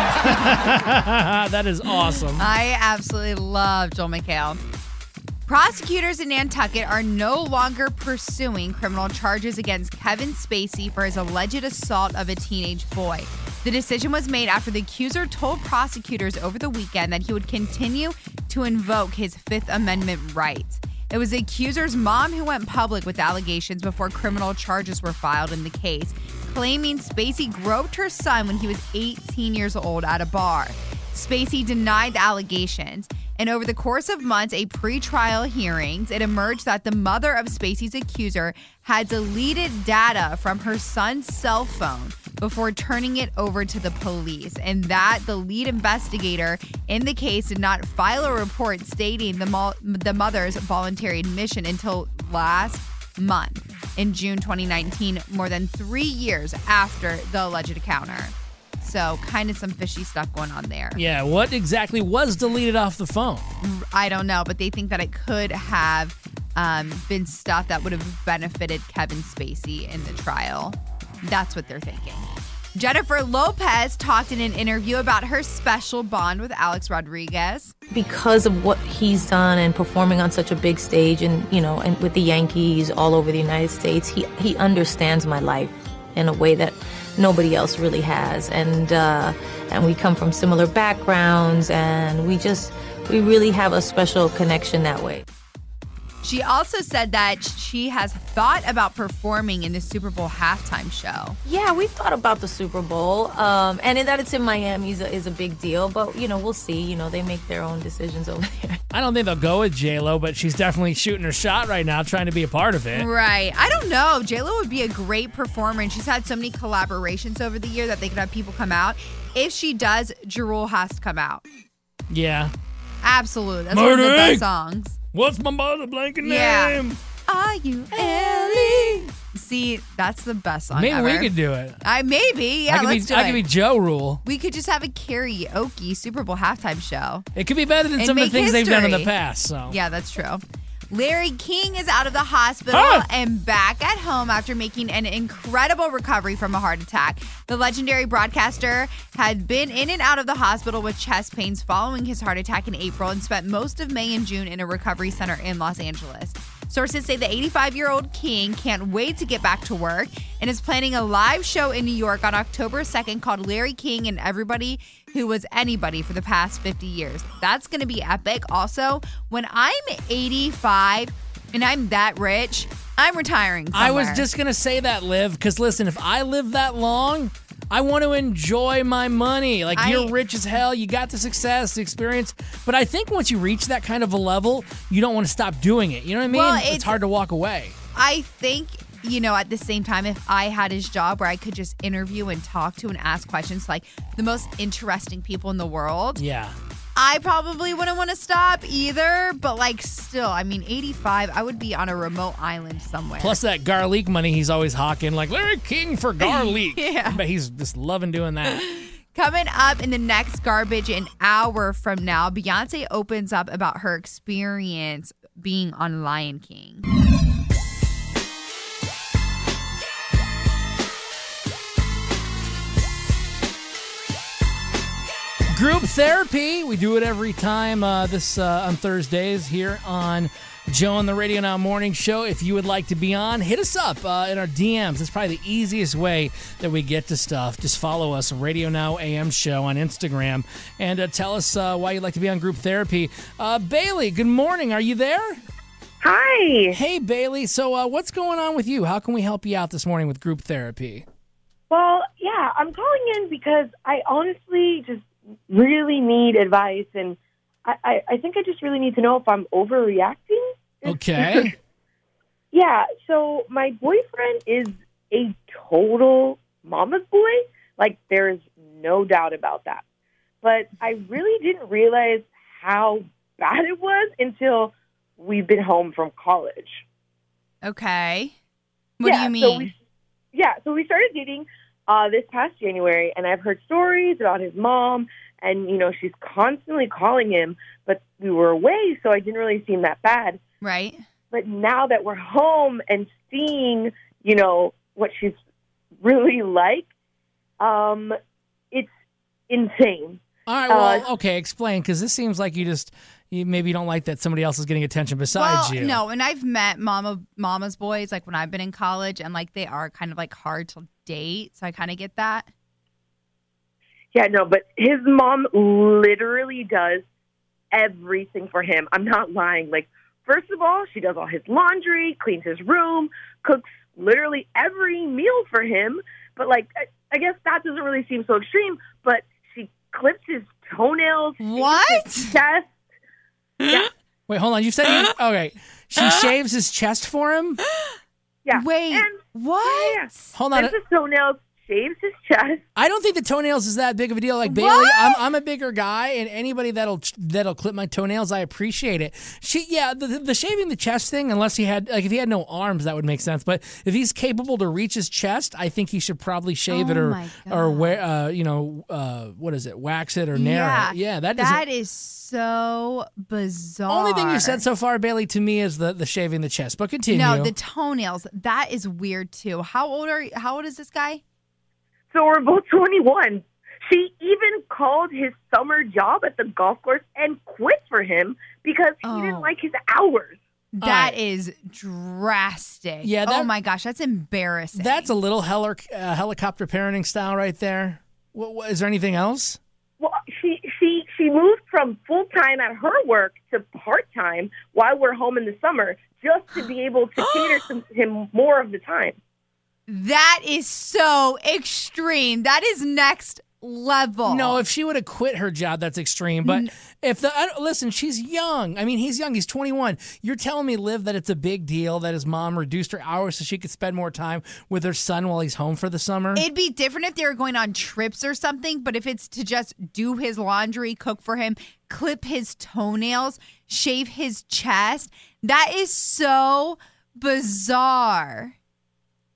That is awesome. I absolutely love Joel McHale. Prosecutors in Nantucket are no longer pursuing criminal charges against Kevin Spacey for his alleged assault of a teenage boy. The decision was made after the accuser told prosecutors over the weekend that he would continue to invoke his Fifth Amendment rights. It was the accuser's mom who went public with allegations before criminal charges were filed in the case, claiming Spacey groped her son when he was 18 years old at a bar. Spacey denied the allegations, and over the course of months, a pre-trial hearings, it emerged that the mother of Spacey's accuser had deleted data from her son's cell phone before turning it over to the police, and that the lead investigator in the case did not file a report stating the mother's voluntary admission until last month, in June 2019, more than 3 years after the alleged encounter. So kind of some fishy stuff going on there. Yeah, what exactly was deleted off the phone? I don't know, but they think that it could have been stuff that would have benefited Kevin Spacey in the trial. That's what they're thinking. Jennifer Lopez talked in an interview about her special bond with Alex Rodriguez. Because of what he's done and performing on such a big stage and, and with the Yankees all over the United States, he understands my life in a way that nobody else really has. And we come from similar backgrounds, and we really have a special connection that way. She also said that she has thought about performing in the Super Bowl halftime show. Yeah, we've thought about the Super Bowl, and that it's in Miami is a big deal. But we'll see. They make their own decisions over there. I don't think they'll go with J-Lo, but she's definitely shooting her shot right now, trying to be a part of it. Right. I don't know. J-Lo would be a great performer, and she's had so many collaborations over the year that they could have people come out. If she does, Jewel has to come out. Yeah. Absolutely. That's one of the best songs. What's my mother blanket Yeah. name? Are you Ellie? See, that's the best song Maybe ever. we could do it. Maybe. Yeah, let's do it. I could be Joe Rule. We could just have a karaoke Super Bowl halftime show. It could be better than And some of the make things they've done in the history. past. So Yeah, that's true. Larry King is out of the hospital and back at home after making an incredible recovery from a heart attack. The legendary broadcaster had been in and out of the hospital with chest pains following his heart attack in April and spent most of May and June in a recovery center in Los Angeles. Sources say the 85-year-old King can't wait to get back to work and is planning a live show in New York on October 2nd called Larry King and Everybody Who Was Anybody for the past 50 years. That's going to be epic. Also, when I'm 85 and I'm that rich, I'm retiring somewhere. I was just going to say that, Liv, because listen, if I live that long, I want to enjoy my money. Like, you're rich as hell. You got the success, the experience. But I think once you reach that kind of a level, you don't want to stop doing it. You know what I mean? Well, it's hard to walk away. I think, at the same time, if I had his job where I could just interview and talk to and ask questions to, like, the most interesting people in the world. Yeah. I probably wouldn't want to stop either, but like still, 85, I would be on a remote island somewhere. Plus that garlic money he's always hawking, like Larry King for garlic. Yeah. But he's just loving doing that. Coming up in the next garbage an hour from now, Beyonce opens up about her experience being on Lion King. Group therapy. We do it every time on Thursdays here on Joe on the Radio Now Morning Show. If you would like to be on, hit us up in our DMs. It's probably the easiest way that we get to stuff. Just follow us, Radio Now AM Show on Instagram, and tell us why you'd like to be on group therapy. Bailey, good morning. Are you there? Hi. Hey, Bailey. So what's going on with you? How can we help you out this morning with group therapy? Well, yeah, I'm calling in because I honestly just really need advice, and I think I just really need to know if I'm overreacting. Okay. Yeah, so my boyfriend is a total mama's boy. Like, there's no doubt about that. But I really didn't realize how bad it was until we've been home from college. Okay. What do you mean? So we started dating this past January, and I've heard stories about his mom, and, she's constantly calling him, but we were away, so I didn't really seem that bad. Right. But now that we're home and seeing, what she's really like, it's insane. All right, well, okay, explain, because this seems like you maybe don't like that somebody else is getting attention besides you. No, and I've met mama's boys, like, when I've been in college, and, like, they are kind of, like, hard to date, so I kind of get that. Yeah, no, but his mom literally does everything for him. I'm not lying. Like, first of all, she does all his laundry, cleans his room, cooks literally every meal for him. But, like, I guess that doesn't really seem so extreme, but she clips his toenails. What? His chest. Yeah. Wait, hold on. You said okay. She shaves his chest for him? Yeah. Wait, what? Yeah. Hold on. Clips his toenails, shaves his chest. I don't think the toenails is that big of a deal. Like, Bailey, I'm a bigger guy, and anybody that'll clip my toenails, I appreciate it. The shaving the chest thing, unless he had, like, if he had no arms, that would make sense. But if he's capable to reach his chest, I think he should probably shave it or wear, what is it, wax it or narrow it. Yeah, that is so bizarre. Only thing you said so far, Bailey, to me is the shaving the chest. But continue. No, the toenails. That is weird too. How old is this guy? So we're both 21. She even called his summer job at the golf course and quit for him because he didn't like his hours. That is drastic. Yeah. Oh my gosh, that's embarrassing. That's a little helicopter parenting style right there. What, is there anything else? Well, she moved from full-time at her work to part-time while we're home in the summer just to be able to cater to him more of the time. That is so extreme. That is next level. No, if she would have quit her job, that's extreme. But listen, she's young. I mean, he's young. He's 21. You're telling me, Liv, that it's a big deal that his mom reduced her hours so she could spend more time with her son while he's home for the summer? It'd be different if they were going on trips or something, but if it's to just do his laundry, cook for him, clip his toenails, shave his chest, that is so bizarre.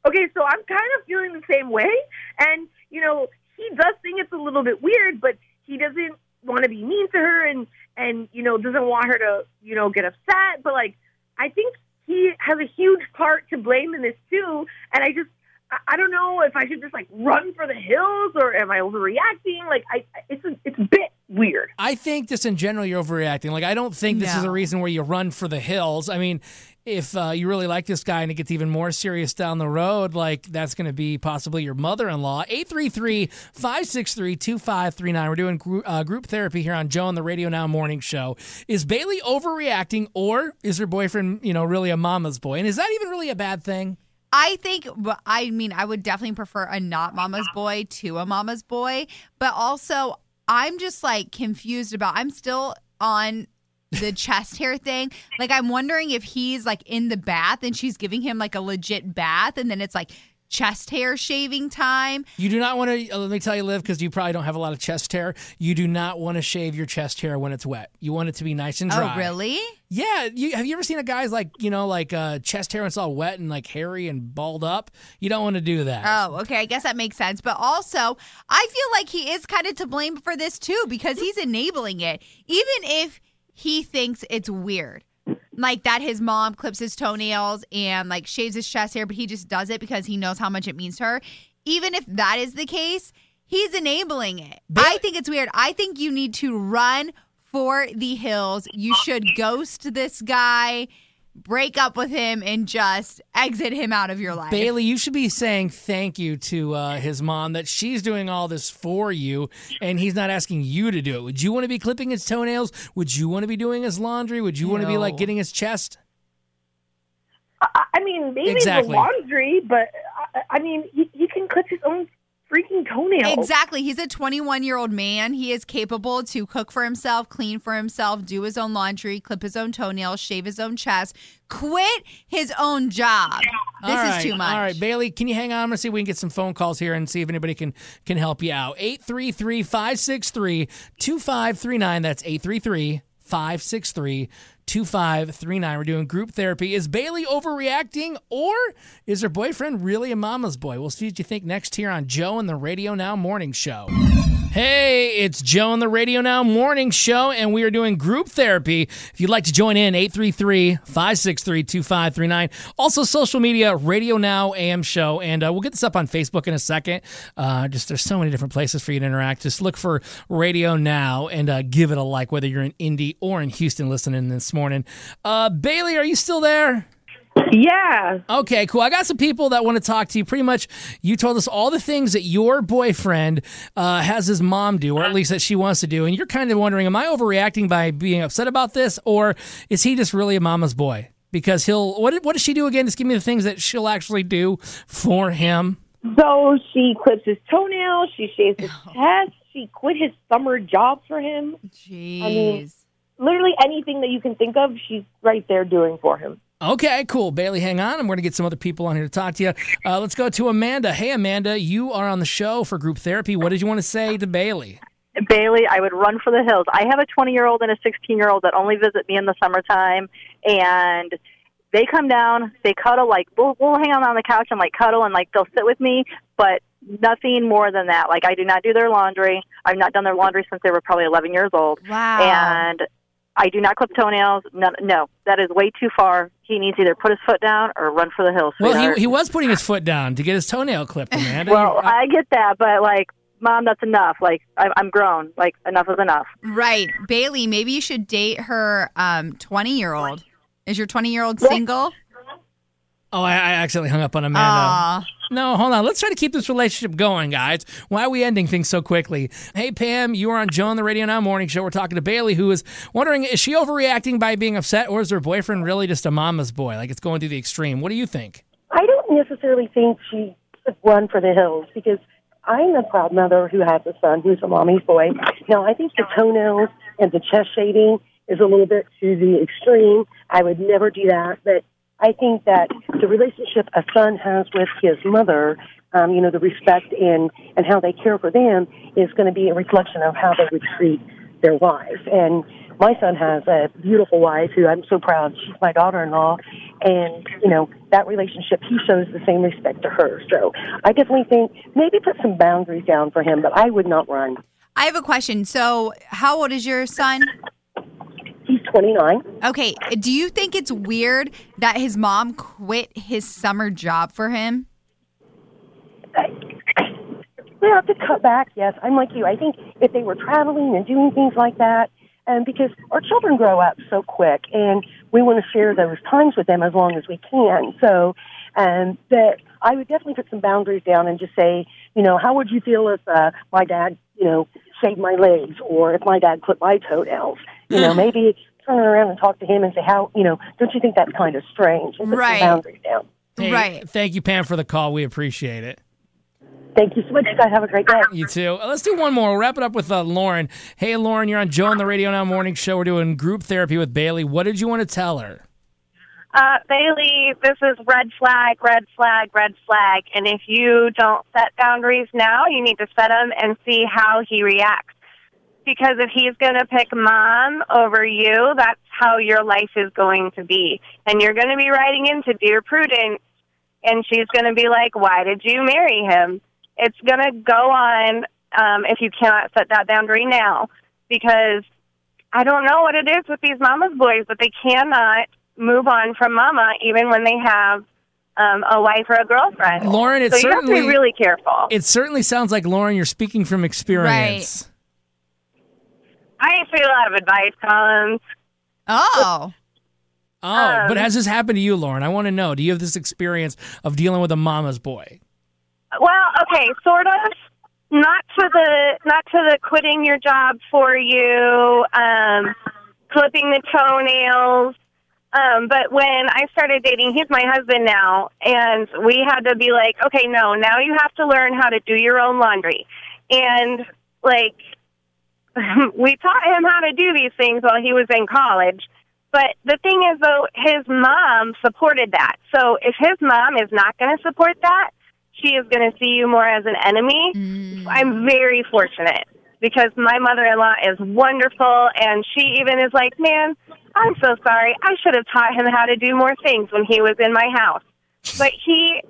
Okay, so I'm kind of feeling the same way. And, you know, he does think it's a little bit weird, but he doesn't want to be mean to her and, you know, doesn't want her to, you know, get upset. But, like, I think he has a huge part to blame in this, too. And I don't know if I should just, like, run for the hills or am I overreacting? Like, it's a bit weird. I think just in general you're overreacting. Like, I don't think this is a reason where you run for the hills. I mean, if you really like this guy and it gets even more serious down the road, like, that's going to be possibly your mother-in-law. 833-563-2539. We're doing group therapy here on Joe and the Radio Now Morning Show. Is Bailey overreacting, or is her boyfriend, you know, really a mama's boy? And is that even really a bad thing? I think, I mean, I would definitely prefer a not mama's boy to a mama's boy. But also, I'm just, like, confused about, I'm still on the chest hair thing. Like, I'm wondering if he's, like, in the bath and she's giving him, like, a legit bath, and then it's, like, chest hair shaving time. You do not want to, let me tell you, Liv, because you probably don't have a lot of chest hair, you do not want to shave your chest hair when it's wet. You want it to be nice and dry. Oh, really? Yeah. Have you ever seen a guy's, like, you know, like chest hair and it's all wet and, like, hairy and balled up? You don't want to do that. Oh, okay. I guess that makes sense. But also, I feel like he is kind of to blame for this, too, because he's enabling it. Even if he thinks it's weird. Like that his mom clips his toenails and like shaves his chest hair, but he just does it because he knows how much it means to her. Even if that is the case, he's enabling it. I think it's weird. I think you need to run for the hills. You should ghost this guy, break up with him, and just exit him out of your life. Bailey, you should be saying thank you to his mom that she's doing all this for you and he's not asking you to do it. Would you want to be clipping his toenails? Would you want to be doing his laundry? Would you want to be like getting his chest? I mean, maybe the laundry, but I mean, he can clip his own freaking toenails. Exactly. He's a 21-year-old man. He is capable to cook for himself, clean for himself, do his own laundry, clip his own toenails, shave his own chest, quit his own job. This is too much. All right, Bailey, can you hang on? I'm going to see if we can get some phone calls here and see if anybody can help you out. 833-563-2539. That's 833-563-2539. We're doing group therapy. Is Bailey overreacting, or is her boyfriend really a mama's boy? We'll see what you think next here on Joe and the Radio Now Morning Show. Hey, it's Joe and the Radio Now Morning Show, and we are doing group therapy. If you'd like to join in, 833-563-2539. Also, social media, Radio Now AM Show, and we'll get this up on Facebook in a second. There's so many different places for you to interact. Just look for Radio Now and give it a like, whether you're in Indy or in Houston listening this morning. Bailey, are you still there? Yeah. Okay, cool. I got some people that want to talk to you. Pretty much, you told us all the things that your boyfriend has his mom do, or at least that she wants to do. And you're kind of wondering, am I overreacting by being upset about this, or is he just really a mama's boy? Because what does she do again? Just give me the things that she'll actually do for him. So she clips his toenails. She shaves his chest. She quit his summer job for him. Jeez. I mean, literally anything that you can think of, she's right there doing for him. Okay, cool. Bailey, hang on. I'm going to get some other people on here to talk to you. Let's go to Amanda. Hey, Amanda, you are on the show for group therapy. What did you want to say to Bailey? Bailey, I would run for the hills. I have a 20-year-old and a 16-year-old that only visit me in the summertime, and they come down, they cuddle, like, we'll hang out on the couch and, like, cuddle, and, like, they'll sit with me, but nothing more than that. Like, I do not do their laundry. I've not done their laundry since they were probably 11 years old. Wow. And I do not clip toenails. No, that is way too far. He needs to either put his foot down or run for the hills. Well, he was putting his foot down to get his toenail clipped, Amanda. Well, I get that, but, like, Mom, that's enough. Like, I'm grown. Like, enough is enough. Right. Bailey, maybe you should date her 20-year-old. Is your 20-year-old single? Oh, I accidentally hung up on Amanda. Aww. No, hold on. Let's try to keep this relationship going, guys. Why are we ending things so quickly? Hey, Pam, you are on Joe on the Radio Now Morning Show. We're talking to Bailey, who is wondering, is she overreacting by being upset, or is her boyfriend really just a mama's boy? Like, it's going through the extreme. What do you think? I don't necessarily think she should run for the hills, because I'm a proud mother who has a son who's a mommy's boy. Now, I think the toenails and the chest shaving is a little bit to the extreme. I would never do that, but I think that the relationship a son has with his mother, the respect and how they care for them is going to be a reflection of how they would treat their wives. And my son has a beautiful wife who I'm so proud. She's my daughter-in-law. And, that relationship, he shows the same respect to her. So I definitely think maybe put some boundaries down for him, but I would not run. I have a question. So how old is your son? He's 29. Okay. Do you think it's weird that his mom quit his summer job for him? We have to cut back, yes. I'm like you. I think if they were traveling and doing things like that, because our children grow up so quick, and we want to share those times with them as long as we can. So that I would definitely put some boundaries down and just say, how would you feel if my dad, shaved my legs, or if my dad clipped my toenails? Maybe turn around and talk to him and say, don't you think that's kind of strange? And put some boundaries down. Hey, right. Thank you, Pam, for the call. We appreciate it. Thank you so much, guys. Have a great day. You too. Let's do one more. We'll wrap it up with Lauren. Hey, Lauren, you're on Joe on the Radio Now Morning Show. We're doing group therapy with Bailey. What did you want to tell her? Bailey, this is red flag, red flag, red flag. And if you don't set boundaries now, you need to set them and see how he reacts. Because if he's going to pick mom over you, that's how your life is going to be. And you're going to be writing into Dear Prudence, and she's going to be like, why did you marry him? It's going to go on if you cannot set that boundary now. Because I don't know what it is with these mama's boys, but they cannot move on from mama even when they have a wife or a girlfriend. Lauren, so you have to be really careful. It certainly sounds like, Lauren, you're speaking from experience. I see a lot of advice columns. Oh. But has this happened to you, Lauren? I want to know. Do you have this experience of dealing with a mama's boy? Well, okay, sort of. Not to the quitting your job for you, clipping the toenails. But when I started dating, he's my husband now, and we had to be like, okay, no, now you have to learn how to do your own laundry. And, we taught him how to do these things while he was in college. But the thing is, though, his mom supported that. So if his mom is not going to support that, she is going to see you more as an enemy. I'm very fortunate because my mother-in-law is wonderful, and she even is like, man, I'm so sorry. I should have taught him how to do more things when he was in my house. But he's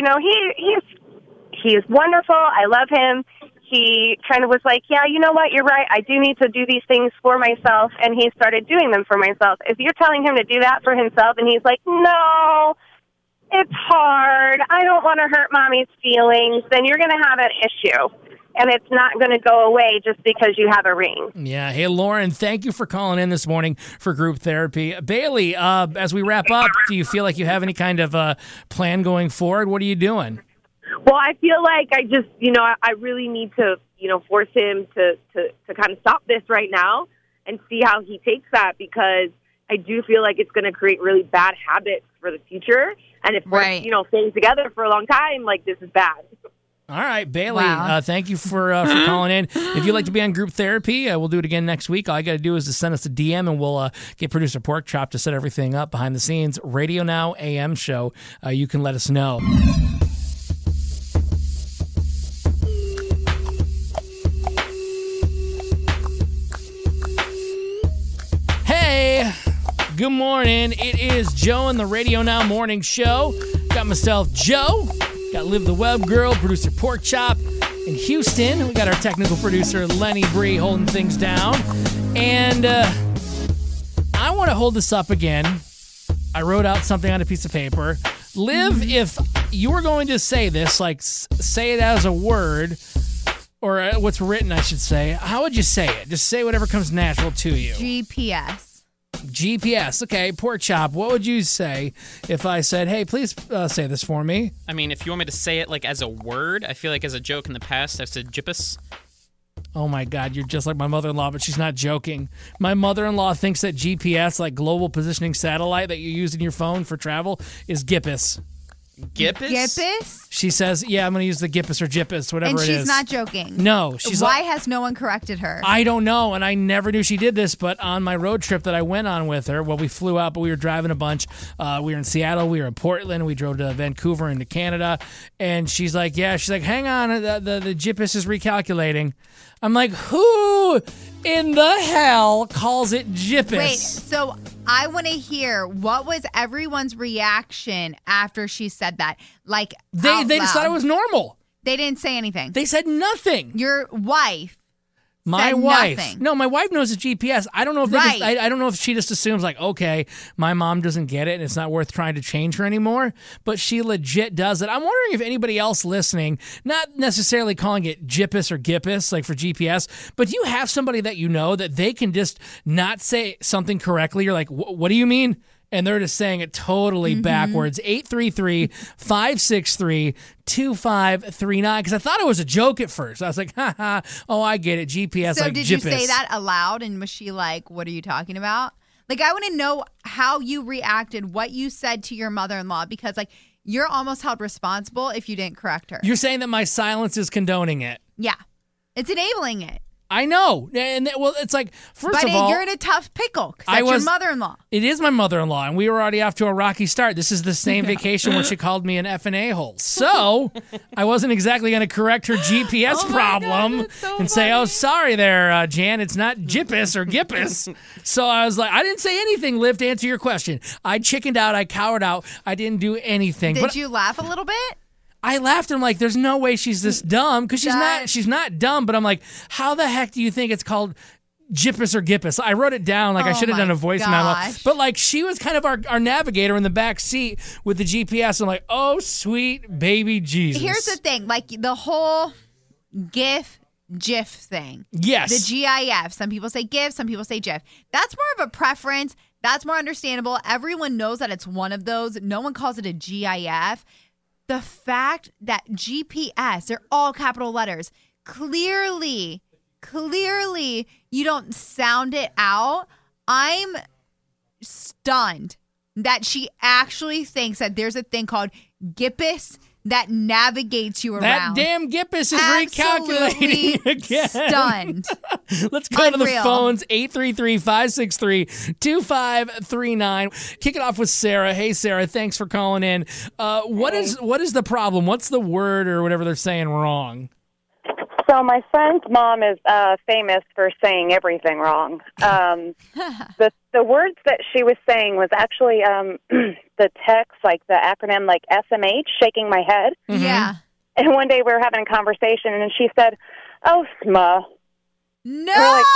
wonderful. I love him. He kind of was like, yeah, you know what? You're right. I do need to do these things for myself. And he started doing them for myself. If you're telling him to do that for himself and he's like, no, it's hard, I don't want to hurt mommy's feelings, then you're going to have an issue. And it's not going to go away just because you have a ring. Yeah. Hey, Lauren, thank you for calling in this morning for group therapy. Bailey, as we wrap up, do you feel like you have any kind of plan going forward? What are you doing? Well, I feel like I just, I really need to, force him to kind of stop this right now and see how he takes that, because I do feel like it's going to create really bad habits for the future. And if we're, staying together for a long time, this is bad. All right, Bailey, thank you for calling in. If you'd like to be on group therapy, we'll do it again next week. All you got to do is to send us a DM, and we'll get producer Pork Chop to set everything up behind the scenes. Radio Now AM show. You can let us know. Hey, good morning. It is Joe and the Radio Now Morning Show. Got myself Joe. Got Liv the Web Girl, producer Pork Chop in Houston. We got our technical producer Lenny Bree holding things down. And I want to hold this up again. I wrote out something on a piece of paper. Liv, if you were going to say this, say it as a word, or what's written, I should say, how would you say it? Just say whatever comes natural to you. GPS. Okay, Pork Chop, what would you say if I said, hey, please say this for me? I mean, if you want me to say it as a word, I feel like as a joke in the past, I've said jippus. Oh my God, you're just like my mother-in-law, but she's not joking. My mother-in-law thinks that GPS, global positioning satellite that you use in your phone for travel, is gippus. Gippus? She says, yeah, I'm going to use the Gippus or Jippus, whatever And it is. she's not joking. No. She's Why like, has no one corrected her? I don't know, and I never knew she did this, but on my road trip that I went on with her, well, we flew out, but we were driving a bunch. We were in Seattle, we were in Portland, we drove to Vancouver into Canada, and she's like, hang on, the Jippus is recalculating. I'm like, who in the hell calls it Jippus? Wait, so I want to hear, what was everyone's reaction after she said that? Like, They just thought it was normal. They didn't say anything. They said nothing. Your wife. My said wife. nothing. No, my wife knows it's GPS. I don't know if I don't know if she just assumes like, okay, my mom doesn't get it and it's not worth trying to change her anymore. But she legit does it. I'm wondering if anybody else listening, not necessarily calling it Jippus or Gippus, like for GPS, but you have somebody that you know that they can just not say something correctly. You're like, what do you mean? And they're just saying it totally backwards. 833-563-2539. Because I thought it was a joke at first. I was like, oh, I get it. GPS, So like did Jippus. you say that aloud? And was she like, what are you talking about? Like, I want to know how you reacted, what you said to your mother-in-law, because like you're almost held responsible if you didn't correct her. You're saying that my silence is condoning it. Yeah. It's enabling it. I know. And well, it's like, first But of all, you're in a tough pickle because that's your mother-in-law. It is my mother-in-law, and we were already off to a rocky start. This is the same vacation where she called me an effing a-hole. So I wasn't exactly going to correct her GPS problem and say, oh, sorry there, Jan, it's not Jippus or Gippus. So I was like, I didn't say anything, Liv, to answer your question. I chickened out. I cowered out. I didn't do anything. Did you laugh a little bit? I laughed and I'm like, there's no way she's this dumb, because she's not dumb, but I'm like, how the heck do you think it's called Jippus or Gippus? I wrote it down like I should have done a voice memo. But like, she was kind of our navigator in the back seat with the GPS. I'm like, oh, sweet baby Jesus. Here's the thing, like the whole GIF thing. Yes. The GIF. Some people say GIF, some people say GIF. That's more of a preference. That's more understandable. Everyone knows that it's one of those. No one calls it a GIF. The fact that GPS, they're all capital letters, clearly, you don't sound it out. I'm stunned that she actually thinks that there's a thing called Gippus that navigates you around. That damn Gippus is recalculating again. Stunned. Let's go to the phones. 833-563-2539. Kick it off with Sarah. Hey, Sarah, thanks for calling in. What is the problem? What's the word or whatever they're saying wrong? So my friend's mom is famous for saying everything wrong. The words that she was saying was actually the text, like the acronym, like SMH, shaking my head. Mm-hmm. Yeah. And one day we were having a conversation, and she said, "Oh, SMA." No.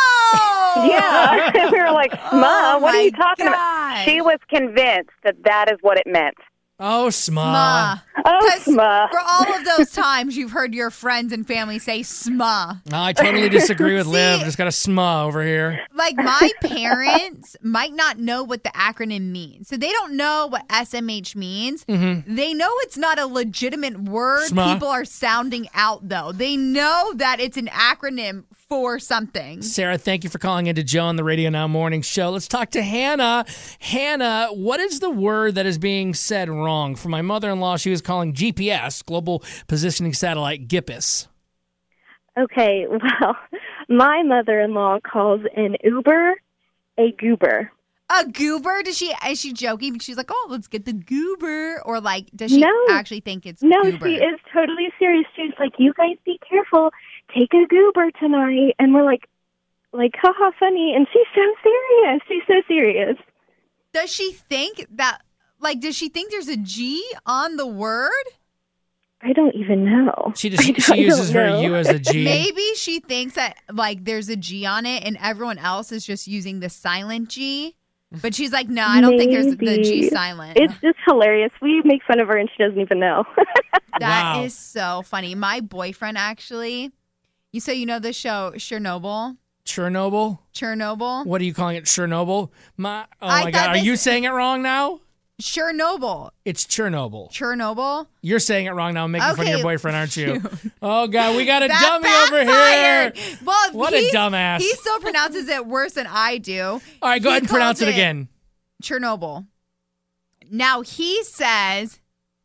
Yeah. And we were like, "SMA? What are you talking about?" She was convinced that is what it meant. Oh, SMA. Oh, SMA. For all of those times you've heard your friends and family say SMA. I totally disagree with Liv. Just got a SMA over here. Like, my parents might not know what the acronym means. So they don't know what SMH means. Mm-hmm. They know it's not a legitimate word SMA. people are sounding out, though. They know that it's an acronym for something. Sarah, thank you for calling into Joe on the Radio Now Morning Show. Let's talk to Hannah. Hannah, what is the word that is being said wrong? For my mother-in-law, she was calling GPS, Global Positioning Satellite, Gippus. Okay, well, my mother-in-law calls an Uber a goober. A goober? Is she joking? She's like, oh, let's get the goober. Or like, does she actually think it's No, goober? she is totally serious. She's like, you guys be careful. Take a goober tonight. And we're like, haha, funny. And she's so serious. She's so serious. Does she think that, like, does she think there's a G on the word? I don't even know. She uses her U as a G. Maybe she thinks that, like, there's a G on it and everyone else is just using the silent G. But she's like, no, I don't think there's the G silent. It's just hilarious. We make fun of her and she doesn't even know. That is so funny. My boyfriend, actually, you know the show Chernobyl? Chernobyl? What are you calling it, Chernobyl? Oh my God, are you saying it wrong now? Chernobyl. It's Chernobyl. Chernobyl? You're saying it wrong now. I'm making fun of your boyfriend, aren't you? Shoot. Oh, God, we got a That dummy over backfired. here. Well, What a dumbass. He still pronounces it worse than I do. All right, go ahead and pronounce it again. Chernobyl. Now, he says,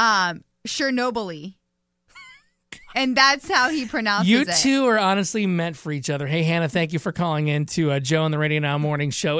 Chernobyl. And that's how he pronounces You it. two are honestly meant for each other. Hey, Hannah, thank you for calling in to Joe and the Radio Now Morning Show,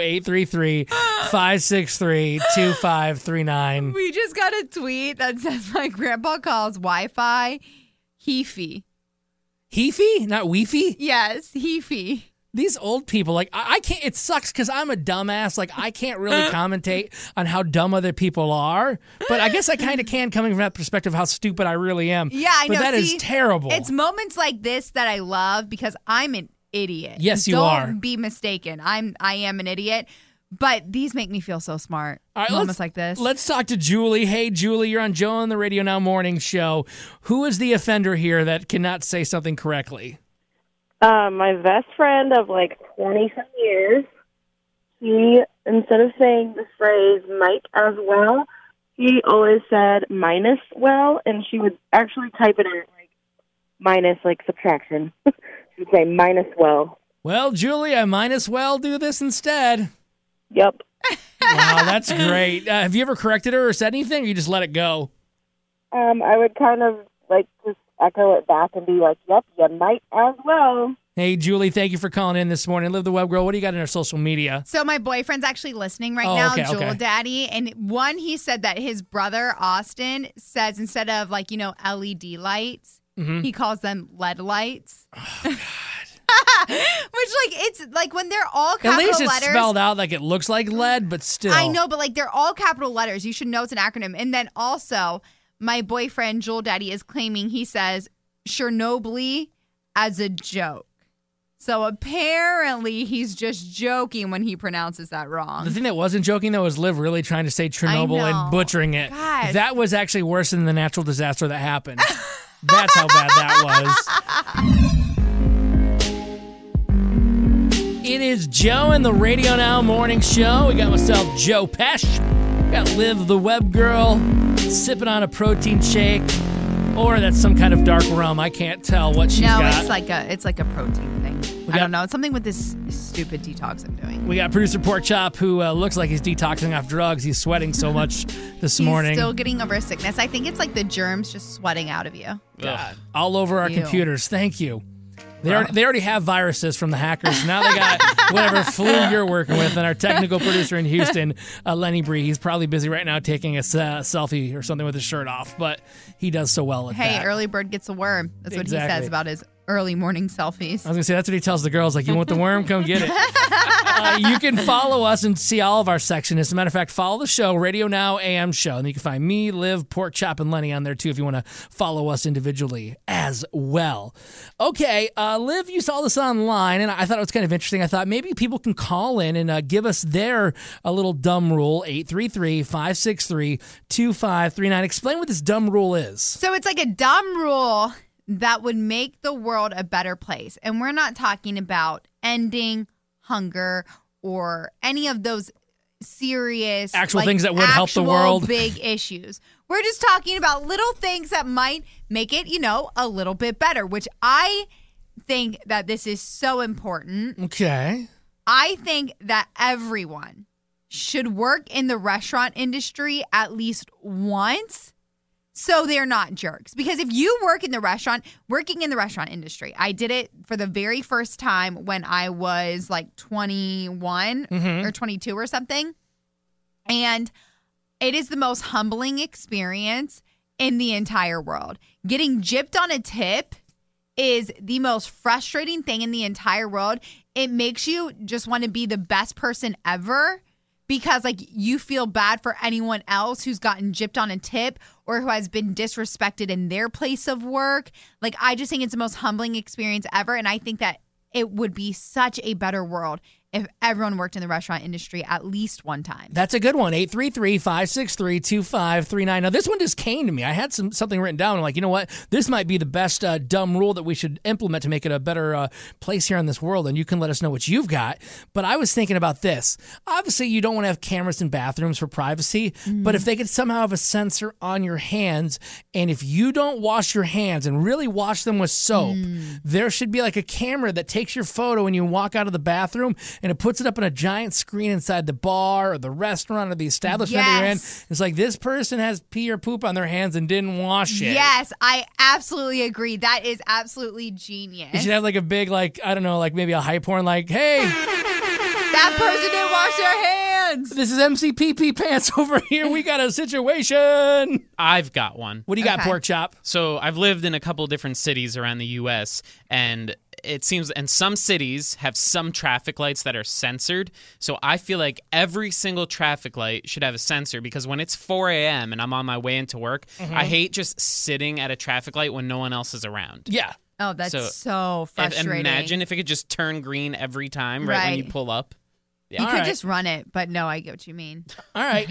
833-563-2539. We just got a tweet that says my grandpa calls Wi-Fi Heefy. Heefy? Not Weefy? Yes, Heefy. These old people, like, I can't, it sucks because I'm a dumbass. Like, I can't really commentate on how dumb other people are, but I guess I kind of can coming from that perspective how stupid I really am. Yeah, I know. But that is terrible. It's moments like this that I love because I'm an idiot. Yes, you Don't are. be mistaken. I am an idiot, but these make me feel so smart. All right, moments like this. Let's talk to Julie. Hey, Julie, you're on Joe on the Radio Now Morning Show. Who is the offender here that cannot say something correctly? My best friend of like 20-some years, he, instead of saying the phrase might as well, he always said minus well, and she would actually type it in like minus, like subtraction. She would say minus well. Well, Julie, I might as well do this instead. Yep. Wow, that's great. Have you ever corrected her or said anything, or you just let it go? I would kind of like just echo it back and be like, yep, you might as well. Hey, Julie, thank you for calling in this morning. Live the Web Girl, what do you got in our social media? So my boyfriend's actually listening right now, okay, Jewel okay. Daddy. And one, he said that his brother, Austin, says instead of like, LED lights, he calls them LED lights. Oh, God. Which, like, it's like when they're all capital At least it's letters. spelled out like it looks like lead, but still. I know, but like they're all capital letters. You should know it's an acronym. And then also, my boyfriend, Jewel Daddy, is claiming he says Chernobyl as a joke. So apparently he's just joking when he pronounces that wrong. The thing that wasn't joking, though, was Liv really trying to say Chernobyl and butchering it. God. That was actually worse than the natural disaster that happened. That's how bad that was. It is Joe and the Radio Now Morning Show. We got myself, Joe Pesh. We got Liv, the Web Girl, sipping on a protein shake. Or that's some kind of dark rum. I can't tell what she's got. No, it's like a protein thing. I don't know. It's something with this stupid detox I'm doing. We got producer Pork Chop, who looks like he's detoxing off drugs. He's sweating so much this morning. He's still getting over a sickness. I think it's like the germs just sweating out of you. God. All over our Ew. computers. Thank you. They already have viruses from the hackers. Now they got whatever flu you're working with. And our technical producer in Houston, Lenny Bree, he's probably busy right now taking a selfie or something with his shirt off. But he does so well at that. Hey, early bird gets a worm. That's what he Exactly. says about his early morning selfies. I was going to say, that's what he tells the girls. Like, you want the worm? Come get it. You can follow us and see all of our section. As a matter of fact, follow the show, Radio Now AM Show. And you can find me, Liv, Pork Chop, and Lenny on there, too, if you want to follow us individually as well. Okay, Liv, you saw this online, and I thought it was kind of interesting. I thought maybe people can call in and give us their little dumb rule, 833-563-2539. Explain what this dumb rule is. So it's like a dumb rule that would make the world a better place. And we're not talking about ending hunger or any of those serious Actual things that would help the world. Big issues. We're just talking about little things that might make it, a little bit better, which I think that this is so important. Okay. I think that everyone should work in the restaurant industry at least once so they're not jerks. Because if you working in the restaurant industry, I did it for the very first time when I was like 21 or 22 or something. And it is the most humbling experience in the entire world. Getting gypped on a tip is the most frustrating thing in the entire world. It makes you just want to be the best person ever because like you feel bad for anyone else who's gotten gypped on a tip or who has been disrespected in their place of work. Like I just think it's the most humbling experience ever. And I think that it would be such a better world if everyone worked in the restaurant industry at least one time. That's a good one. 833-563-2539. Now, this one just came to me. I had something written down. I'm like, you know what? This might be the best dumb rule that we should implement to make it a better place here in this world, and you can let us know what you've got. But I was thinking about this. Obviously, you don't want to have cameras in bathrooms for privacy, but if they could somehow have a sensor on your hands, and if you don't wash your hands and really wash them with soap, there should be like a camera that takes your photo when you walk out of the bathroom, and it puts it up on a giant screen inside the bar or the restaurant or the establishment they're in. It's like, this person has pee or poop on their hands and didn't wash it. Yes, I absolutely agree. That is absolutely genius. You should have like a big, like, I don't know, like maybe a hype horn, like, hey, that person didn't wash their hands. This is MCPP Pants over here. We got a situation. I've got one. What do you got, Pork Chop? So I've lived in a couple different cities around the U.S., and it seems, and some cities have some traffic lights that are censored. So I feel like every single traffic light should have a sensor, because when it's 4 a.m. and I'm on my way into work, I hate just sitting at a traffic light when no one else is around. Yeah. Oh, that's so frustrating. Imagine if it could just turn green every time right when you pull up. Yeah. You could just run it, but no, I get what you mean. All right,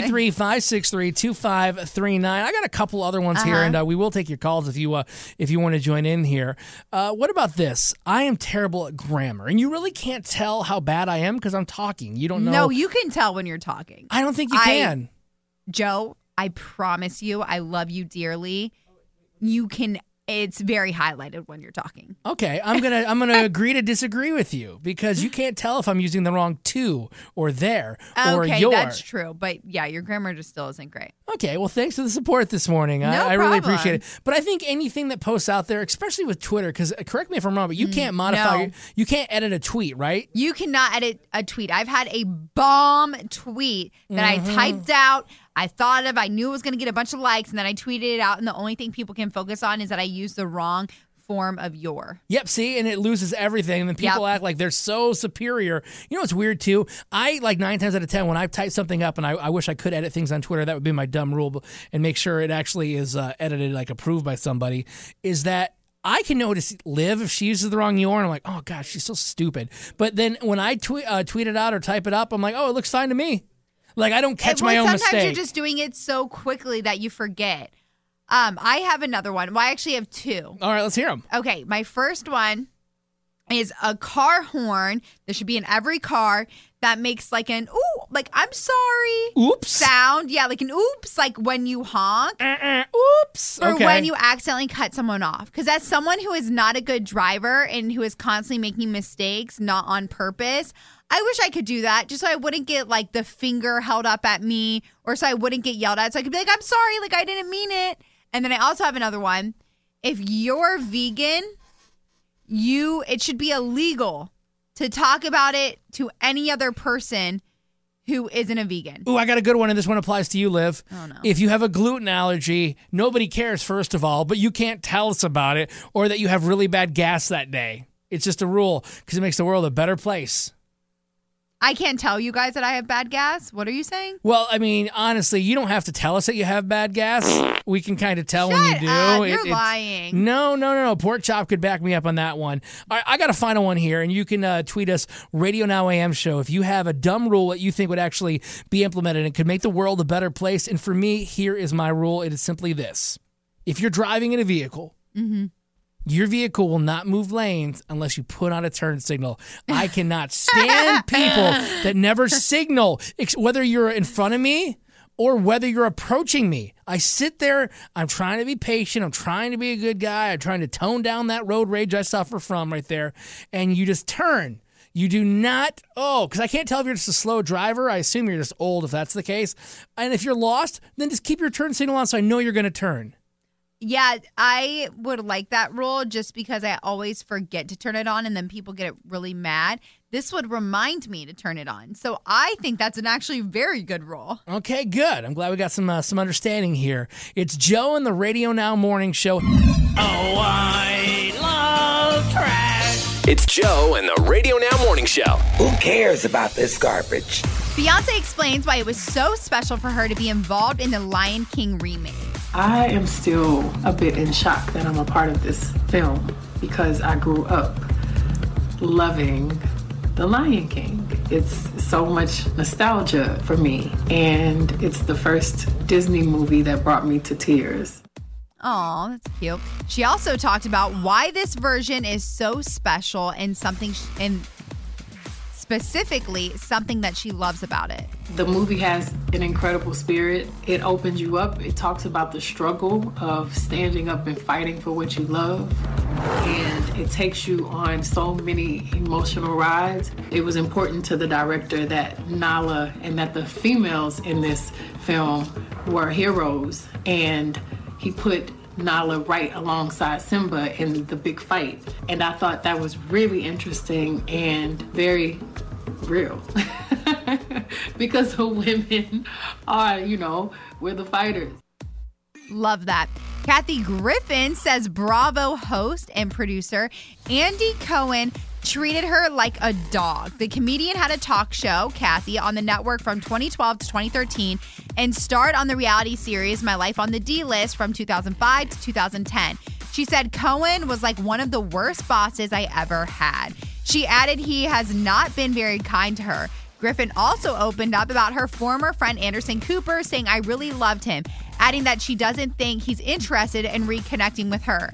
833-563-2539. I got a couple other ones here, and we will take your calls if you want to join in here. What about this? I am terrible at grammar, and you really can't tell how bad I am because I'm talking. You don't know. No, you can tell when you're talking. I don't think you can. Joe, I promise you, I love you dearly. You can. It's very highlighted when you're talking. Okay, I'm gonna agree to disagree with you, because you can't tell if I'm using the wrong to or there or your. Okay, that's true. But yeah, your grammar just still isn't great. Okay, well, thanks for the support this morning. I really appreciate it. But I think anything that posts out there, especially with Twitter, because correct me if I'm wrong, but you can't modify, you can't edit a tweet, right? You cannot edit a tweet. I've had a bomb tweet that I typed out. I thought of, I knew it was going to get a bunch of likes, and then I tweeted it out, and the only thing people can focus on is that I used the wrong form of your. Yep, see, and it loses everything, and then people act like they're so superior. You know what's weird, too? I, like 9 times out of 10, when I type something up, and I wish I could edit things on Twitter, that would be my dumb rule, and make sure it actually is edited, like approved by somebody, is that I can notice Liv if she uses the wrong your, and I'm like, oh, gosh, she's so stupid. But then when I tweet it out or type it up, I'm like, oh, it looks fine to me. Like, I don't catch my own mistake. Sometimes you're just doing it so quickly that you forget. I have another one. Well, I actually have two. All right, let's hear them. Okay, my first one is a car horn that should be in every car that makes like an ooh, like I'm sorry oops sound. Yeah, like an oops, like when you honk. Oops. Or when you accidentally cut someone off. Because as someone who is not a good driver and who is constantly making mistakes, not on purpose, I wish I could do that just so I wouldn't get like the finger held up at me, or so I wouldn't get yelled at. So I could be like, I'm sorry, like I didn't mean it. And then I also have another one. If you're vegan, it should be illegal to talk about it to any other person who isn't a vegan. Ooh, I got a good one, and this one applies to you, Liv. Oh, no. If you have a gluten allergy, nobody cares, first of all, but you can't tell us about it, or that you have really bad gas that day. It's just a rule, because it makes the world a better place. I can't tell you guys that I have bad gas. What are you saying? Well, I mean, honestly, you don't have to tell us that you have bad gas. We can kind of tell when you do. You're lying. No. Pork Chop could back me up on that one. All right, I got a final one here, and you can tweet us, Radio Now AM Show, if you have a dumb rule that you think would actually be implemented and could make the world a better place. And for me, here is my rule. It is simply this. If you're driving in a vehicle, your vehicle will not move lanes unless you put on a turn signal. I cannot stand people that never signal, whether you're in front of me or whether you're approaching me. I sit there, I'm trying to be patient, I'm trying to be a good guy, I'm trying to tone down that road rage I suffer from right there, and you just turn. You do not, because I can't tell if you're just a slow driver. I assume you're just old if that's the case. And if you're lost, then just keep your turn signal on so I know you're going to turn. Yeah, I would like that rule just because I always forget to turn it on and then people get really mad. This would remind me to turn it on. So I think that's an actually very good rule. Okay, good. I'm glad we got some understanding here. It's Joe and the Radio Now Morning Show. Oh, I love trash. It's Joe and the Radio Now Morning Show. Who cares about this garbage? Beyonce explains why it was so special for her to be involved in the Lion King remake. I am still a bit in shock that I'm a part of this film because I grew up loving The Lion King. It's so much nostalgia for me, and it's the first Disney movie that brought me to tears. Oh, that's cute. She also talked about why this version is so special and specifically something that she loves about it. The movie has an incredible spirit. It opens you up. It talks about the struggle of standing up and fighting for what you love. And it takes you on so many emotional rides. It was important to the director that Nala and that the females in this film were heroes. And he put Nala right alongside Simba in the big fight. And I thought that was really interesting and very real. Because the women are, we're the fighters. Love that. Kathy Griffin says Bravo host and producer Andy Cohen treated her like a dog. The comedian had a talk show, Kathy, on the network from 2012 to 2013 and starred on the reality series My Life on the D-List from 2005 to 2010. She said Cohen was like one of the worst bosses I ever had. She added he has not been very kind to her. Griffin also opened up about her former friend Anderson Cooper, saying, I really loved him, adding that she doesn't think he's interested in reconnecting with her.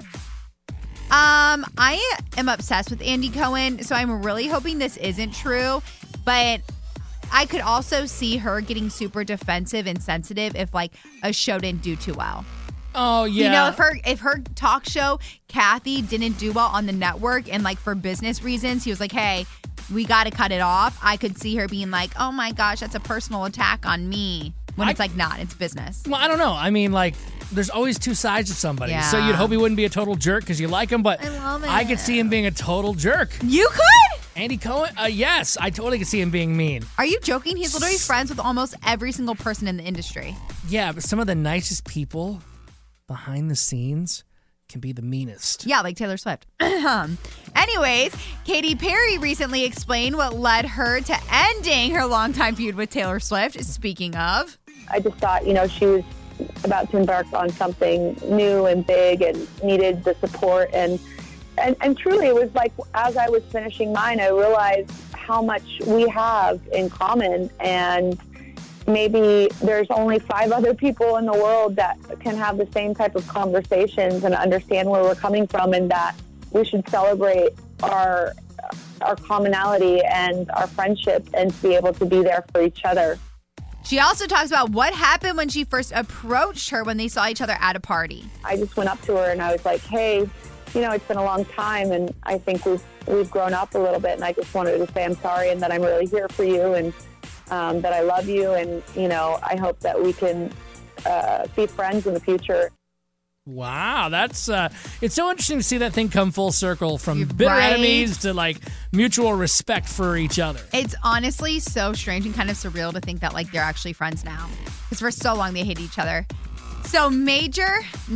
I am obsessed with Andy Cohen, so I'm really hoping this isn't true, but I could also see her getting super defensive and sensitive if like a show didn't do too well. Oh, yeah. If her talk show, Kathy, didn't do well on the network and like for business reasons, he was like, hey, we got to cut it off. I could see her being like, oh my gosh, that's a personal attack on me. When it's like not, it's business. Well, I don't know. I mean, like, there's always two sides to somebody. Yeah. So you'd hope he wouldn't be a total jerk because you like him, but I love it. I could see him being a total jerk. You could? Andy Cohen? Yes, I totally could see him being mean. Are you joking? He's literally friends with almost every single person in the industry. Yeah, but some of the nicest people behind the scenes can be the meanest. Yeah, like Taylor Swift. Anyways, Katy Perry recently explained what led her to ending her longtime feud with Taylor Swift. Speaking of, I just thought, she was about to embark on something new and big and needed the support. And truly, it was like, as I was finishing mine, I realized how much we have in common. And maybe there's only 5 other people in the world that can have the same type of conversations and understand where we're coming from, and that we should celebrate our commonality and our friendship and be able to be there for each other. She also talks about what happened when she first approached her when they saw each other at a party. I just went up to her and I was like, hey, it's been a long time and I think we've grown up a little bit, and I just wanted to say I'm sorry and that I'm really here for you and that I love you, and, I hope that we can be friends in the future. Wow, that's it's so interesting to see that thing come full circle from bitter enemies to like mutual respect for each other. It's honestly so strange and kind of surreal to think that like they're actually friends now, because for so long they hated each other. So major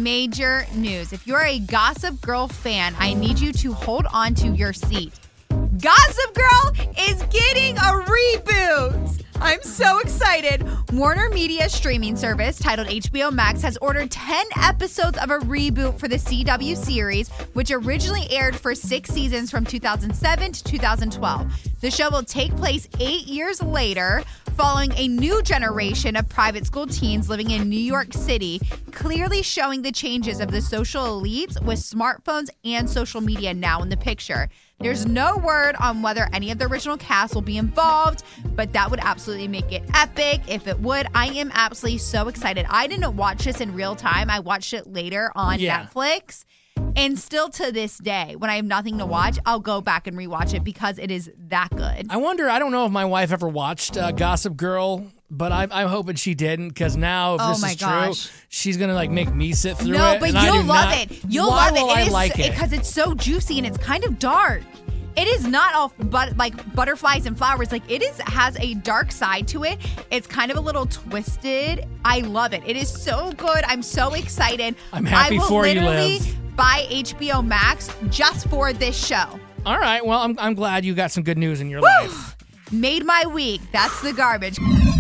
news. If you're a Gossip Girl fan, I need you to hold on to your seat. Gossip Girl is getting a reboot. I'm so excited. Warner Media streaming service titled HBO Max has ordered 10 episodes of a reboot for the CW series, which originally aired for 6 seasons from 2007 to 2012. The show will take place 8 years later, following a new generation of private school teens living in New York City, clearly showing the changes of the social elites with smartphones and social media now in the picture. There's no word on whether any of the original cast will be involved, but that would absolutely make it epic if it would. I am absolutely so excited. I didn't watch this in real time. I watched it later on Netflix. And still to this day, when I have nothing to watch, I'll go back and rewatch it because it is that good. I don't know if my wife ever watched Gossip Girl, but I'm hoping she didn't, because now if this is true, she's going to like make me sit through it. No, but you'll love it. You'll love it. I like it? Because it's so juicy and it's kind of dark. It is not all like butterflies and flowers. Like has a dark side to it. It's kind of a little twisted. I love it. It is so good. I'm so excited. I'm happy for you, Liv. I will literally buy HBO Max just for this show. All right. Well, I'm glad you got some good news in your life. Made my week. That's the garbage.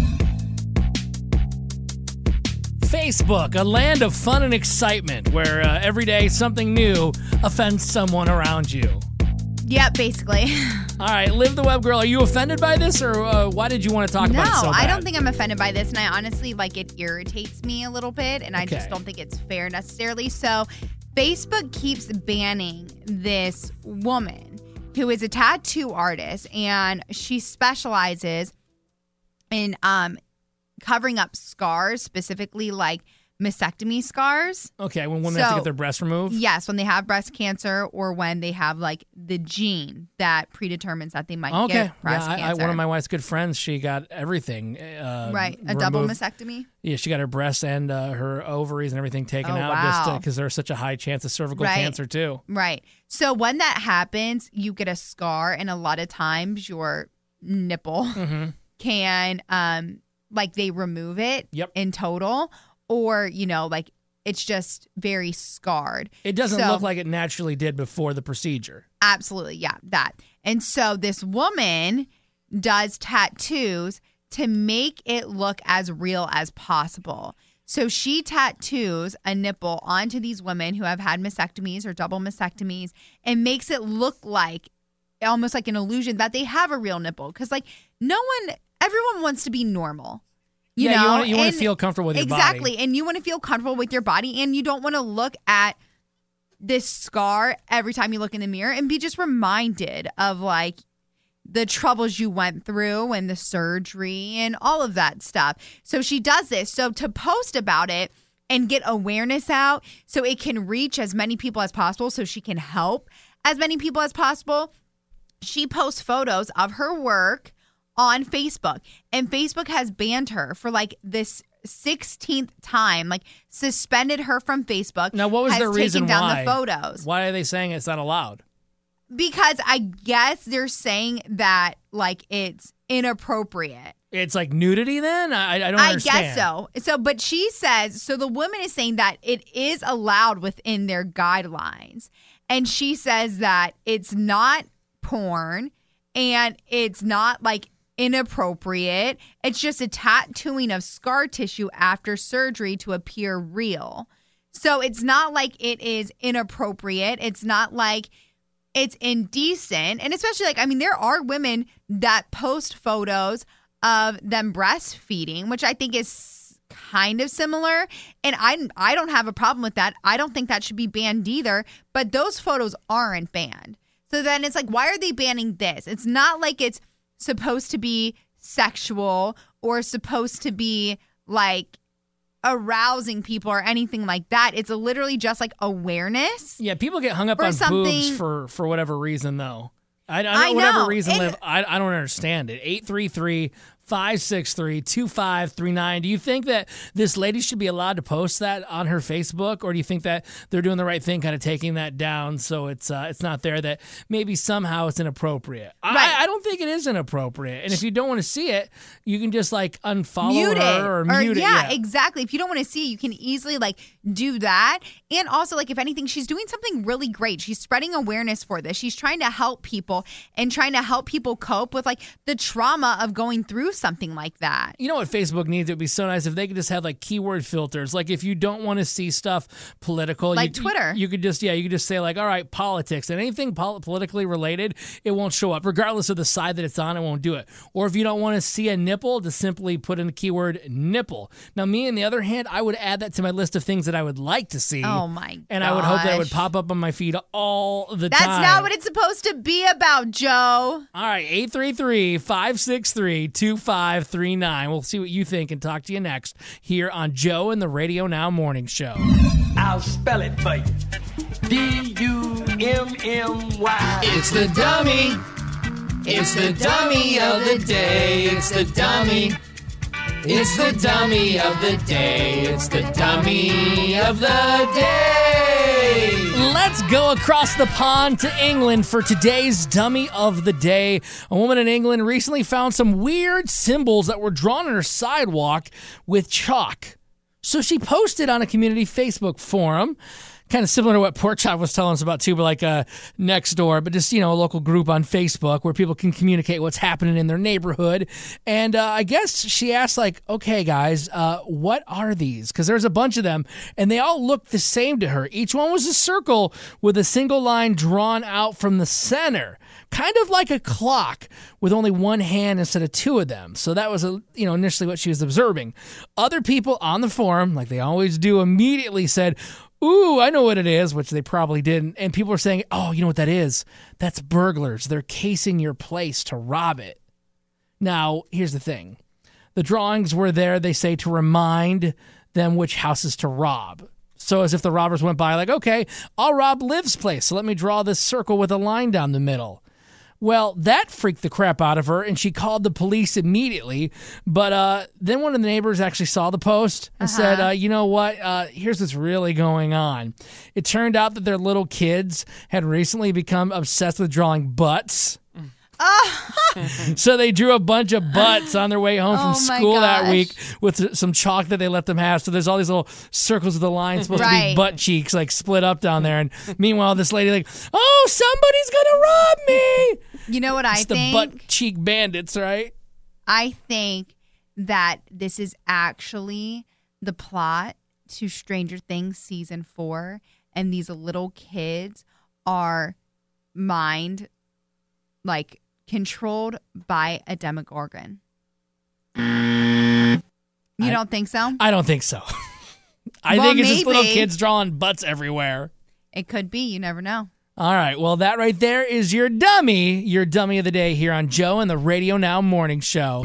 Facebook, a land of fun and excitement where every day something new offends someone around you. Yeah, basically. All right, Liv the Web Girl, are you offended by this, or why did you want to talk about it so bad? No, I don't think I'm offended by this, and I honestly, it irritates me a little bit, and I just don't think it's fair necessarily. So Facebook keeps banning this woman. who is a tattoo artist, and she specializes in covering up scars, specifically like mastectomy scars. Okay, when women have to get their breasts removed? Yes, when they have breast cancer or when they have like the gene that predetermines that they might get breast cancer. One of my wife's good friends, she got everything. Right, a double mastectomy? Yeah, she got her breasts and her ovaries and everything taken out just because there's such a high chance of cervical cancer too. Right. So when that happens, you get a scar, and a lot of times your nipple can, like they remove it in total. Or, like it's just very scarred. It doesn't look like it naturally did before the procedure. Absolutely. Yeah, that. And so this woman does tattoos to make it look as real as possible. So she tattoos a nipple onto these women who have had mastectomies or double mastectomies and makes it look like almost like an illusion that they have a real nipple. Because everyone wants to be normal. You know? You want to feel comfortable with your body. Exactly. And you want to feel comfortable with your body, and you don't want to look at this scar every time you look in the mirror and be just reminded of like the troubles you went through and the surgery and all of that stuff. So she does this. So to post about it and get awareness out so it can reach as many people as possible, so she can help as many people as possible, she posts photos of her work on Facebook, and Facebook has banned her for like this 16th time, like suspended her from Facebook. Now, what was the reason taken down why? The photos. Why are they saying it's not allowed? Because I guess they're saying that like it's inappropriate. It's like nudity then? I don't understand. I guess so. So, but she says, so the woman is saying that it is allowed within their guidelines. And she says that it's not porn and it's not like inappropriate. It's just a tattooing of scar tissue after surgery to appear real. So it's not like it is inappropriate. It's not like it's indecent. And especially like, there are women that post photos of them breastfeeding, which I think is kind of similar. And I don't have a problem with that. I don't think that should be banned either. But those photos aren't banned. So then it's like, why are they banning this? It's not like it's supposed to be sexual or supposed to be like arousing people or anything like that. It's literally just like awareness. Yeah, people get hung up on boobs for whatever reason though. I know. Whatever reason, Liv, I don't understand it. 833-563-2539. Do you think that this lady should be allowed to post that on her Facebook, or do you think that they're doing the right thing, kind of taking that down so it's not there, that maybe somehow it's inappropriate? Right. I don't think it is inappropriate. And if you don't want to see it, you can just like unfollow her or mute it. Yeah, exactly. If you don't want to see it, you can easily like do that. And also, like, if anything, she's doing something really great. She's spreading awareness for this. She's trying to help people and trying to help people cope with like the trauma of going through something like that. You know what Facebook needs? It would be so nice if they could just have like keyword filters. Like if you don't want to see stuff political, like Twitter, you could just say like, all right, politics, and anything politically related, it won't show up regardless of the side that it's on. It won't do it. Or if you don't want to see a nipple, to simply put in the keyword nipple. Now, me on the other hand, I would add that to my list of things that I would like to see. Oh my god! And I would hope that it would pop up on my feed all the time. That's not what it's supposed to be about, Joe. All right, 833-563-2539. We'll see what you think and talk to you next here on Joe and the Radio Now Morning Show. I'll spell it for you. D-U-M-M-Y. It's the dummy. It's the dummy of the day. It's the dummy. It's the dummy of the day. It's the dummy of the day. Let's go across the pond to England for today's dummy of the day. A woman in England recently found some weird symbols that were drawn on her sidewalk with chalk. So she posted on a community Facebook forum, kind of similar to what Pork Chop was telling us about too, but like next door, but just, a local group on Facebook where people can communicate what's happening in their neighborhood. And I guess she asked like, okay, guys, what are these? Because there's a bunch of them and they all look the same to her. Each one was a circle with a single line drawn out from the center, kind of like a clock with only one hand instead of two of them. So that was, initially what she was observing. Other people on the forum, like they always do, immediately said, ooh, I know what it is, which they probably didn't. And people are saying, oh, you know what that is? That's burglars. They're casing your place to rob it. Now, here's the thing. The drawings were there, they say, to remind them which houses to rob. So as if the robbers went by like, okay, I'll rob Liv's place, so let me draw this circle with a line down the middle. Well, that freaked the crap out of her, and she called the police immediately. But then one of the neighbors actually saw the post and said, you know what? Here's what's really going on. It turned out that their little kids had recently become obsessed with drawing butts. So they drew a bunch of butts on their way home from school that week with some chalk that they let them have. So there's all these little circles with the line supposed to be butt cheeks, like split up down there. And meanwhile, this lady like, oh, somebody's gonna rob me. You know what I think? The butt cheek bandits, right? I think that this is actually the plot to Stranger Things season 4, and these little kids are controlled by a Demogorgon. You don't think so? I don't think so. I think it's just little kids drawing butts everywhere. It could be. You never know. All right. Well, that right there is your dummy of the day here on Joe and the Radio Now Morning Show.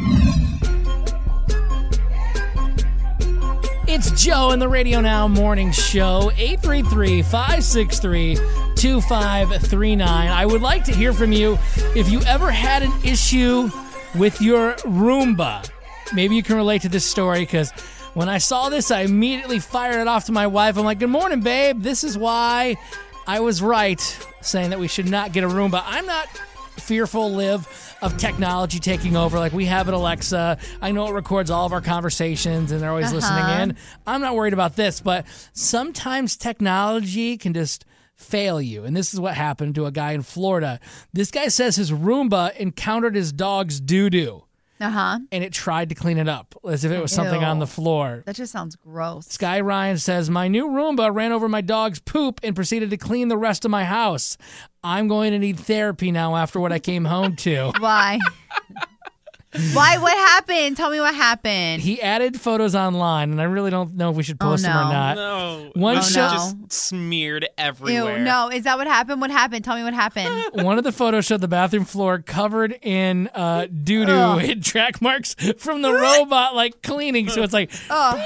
It's Joe and the Radio Now Morning Show, 833-563-2539. I would like to hear from you if you ever had an issue with your Roomba. Maybe you can relate to this story, because when I saw this, I immediately fired it off to my wife. I'm like, good morning, babe. This is why I was right saying that we should not get a Roomba. I'm not fearful, Liv, of technology taking over. Like, we have an Alexa. I know it records all of our conversations and they're always listening in. I'm not worried about this, but sometimes technology can just fail you. And this is what happened to a guy in Florida. This guy says his Roomba encountered his dog's doo-doo. And it tried to clean it up as if it was something on the floor. That just sounds gross. Sky Ryan says, my new Roomba ran over my dog's poop and proceeded to clean the rest of my house. I'm going to need therapy now after what I came home to. Why? Why? What happened? Tell me what happened. He added photos online, and I really don't know if we should post them or not. No. One just smeared everywhere. Ew, no. Is that what happened? What happened? Tell me what happened. One of the photos showed the bathroom floor covered in doo-doo and track marks from the robot, like, cleaning. So it's like, beep,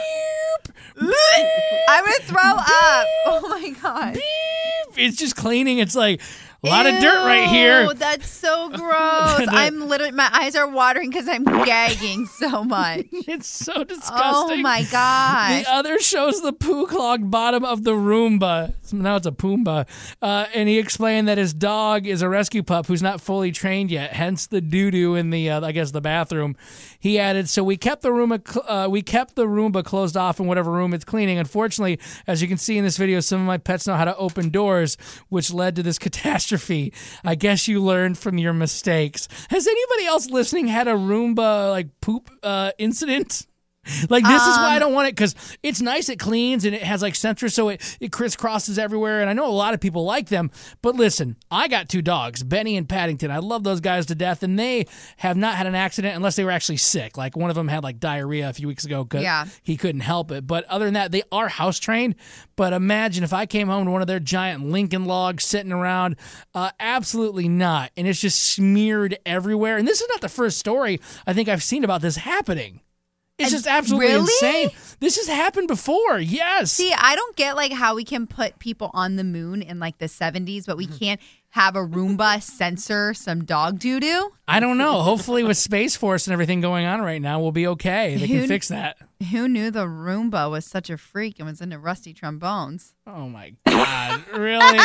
beep, I'm going to throw up. Oh, my God. Beep. It's just cleaning. It's like, a lot of dirt right here. That's so gross. I'm literally, my eyes are watering because I'm gagging so much. It's so disgusting. Oh my gosh. The other shows the poo clogged bottom of the Roomba. Now it's a Pumbaa. And he explained that his dog is a rescue pup who's not fully trained yet, hence the doo-doo in the, the bathroom. He added, so we kept the Roomba closed off in whatever room it's cleaning. Unfortunately, as you can see in this video, some of my pets know how to open doors, which led to this catastrophe. I guess you learned from your mistakes. Has anybody else listening had a Roomba poop incident? Like, this is why I don't want it, because it's nice, it cleans, and it has sensors, so it crisscrosses everywhere, and I know a lot of people like them, but listen, I got 2 dogs, Benny and Paddington. I love those guys to death, and they have not had an accident unless they were actually sick. Like, one of them had diarrhea a few weeks ago because he couldn't help it, but other than that, they are house trained. But imagine if I came home to one of their giant Lincoln logs sitting around. Absolutely not, and it's just smeared everywhere, and this is not the first story I think I've seen about this happening. It's just absolutely insane. This has happened before. Yes. See, I don't get how we can put people on the moon in the 70s, but we can't have a Roomba censor some dog doo-doo. I don't know. Hopefully with Space Force and everything going on right now, we'll be okay. They can fix that. Who knew the Roomba was such a freak and was into rusty trombones? Oh my God. Really?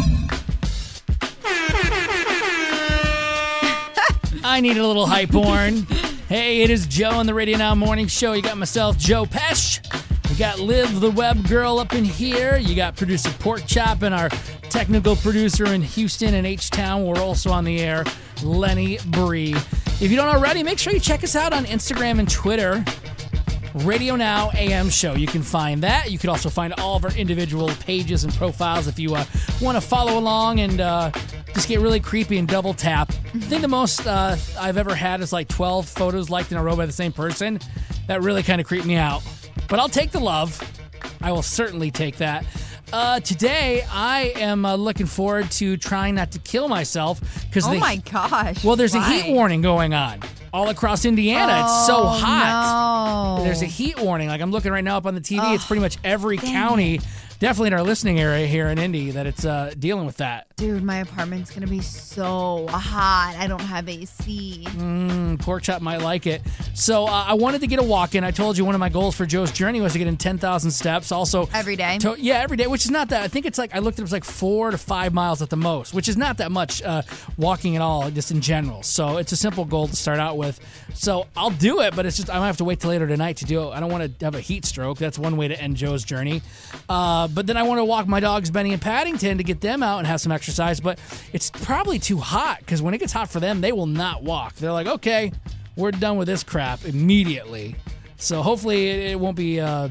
I need a little hype horn. Hey, it is Joe on the Radio Now Morning Show. You got myself, Joe Pesh. We got Liv, the web girl, up in here. You got producer Pork Chop and our technical producer in Houston and H-Town. We're also on the air, Lenny Bree. If you don't already, make sure you check us out on Instagram and Twitter. Radio Now AM Show. You can find that. You can also find all of our individual pages and profiles if you want to follow along and just get really creepy and double tap. I think the most I've ever had is 12 photos liked in a row by the same person. That really kind of creeped me out. But I'll take the love. I will certainly take that. Today, I am looking forward to trying not to kill myself. Oh my gosh. Well, there's Why? a heat warning going on all across Indiana. It's so hot. No. There's a heat warning. Like I'm looking right now up on the TV. It's pretty much every county, definitely in our listening area here in Indy, that it's dealing with that. Dude, my apartment's going to be so hot. I don't have AC. Pork Chop might like it. So I wanted to get a walk in. I told you one of my goals for Joe's Journey was to get in 10,000 steps. Also, every day. Every day, which is not that. I think it's like, I looked at it, was like 4 to 5 miles at the most, which is not that much walking at all, just in general. So it's a simple goal to start out with. So I'll do it, but it's just, I might have to wait till later tonight to do it. I don't want to have a heat stroke. That's one way to end Joe's Journey. But then I want to walk my dogs, Benny and Paddington, to get them out and have some exercise. But it's probably too hot because when it gets hot for them, they will not walk. They're like, okay, we're done with this crap immediately. So hopefully it won't be, I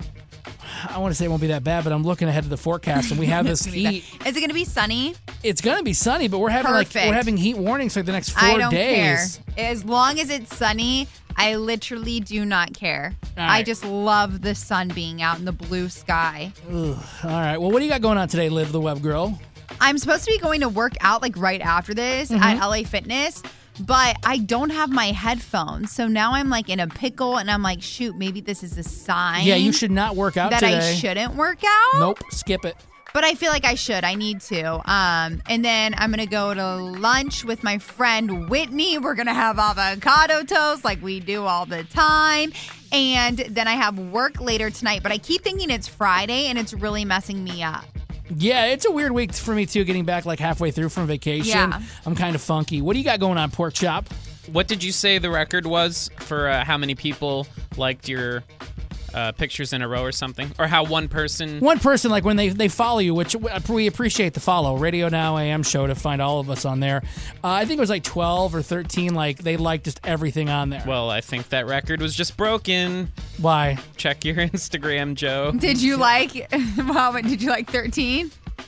want to say it won't be that bad, but I'm looking ahead to the forecast and we have this heat. Is it going to be sunny? It's going to be sunny, but we're having heat warnings for the next 4 days. I don't care. As long as it's sunny, I literally do not care. All right. I just love the sun being out in the blue sky. Ugh. All right. Well, what do you got going on today, Liv the Web Girl? I'm supposed to be going to work out like right after this at LA Fitness, but I don't have my headphones. So now I'm like in a pickle and I'm like, shoot, maybe this is a sign. Yeah, you should not work out that today. I shouldn't work out. Nope, skip it. But I feel like I should. I need to. And then I'm going to go to lunch with my friend Whitney. We're going to have avocado toast like we do all the time. And then I have work later tonight. But I keep thinking it's Friday and it's really messing me up. Yeah, it's a weird week for me, too, getting back like halfway through from vacation. Yeah. I'm kind of funky. What do you got going on, Pork Chop? What did you say the record was for how many people liked your pictures in a row or something? Or how one person, like when they follow you, which we appreciate the follow. Radio Now AM show to find all of us on there. I think it was like 12 or 13. Like they liked just everything on there. Well, I think that record was just broken. Why? Check your Instagram, Joe. Did you like, did you like 13?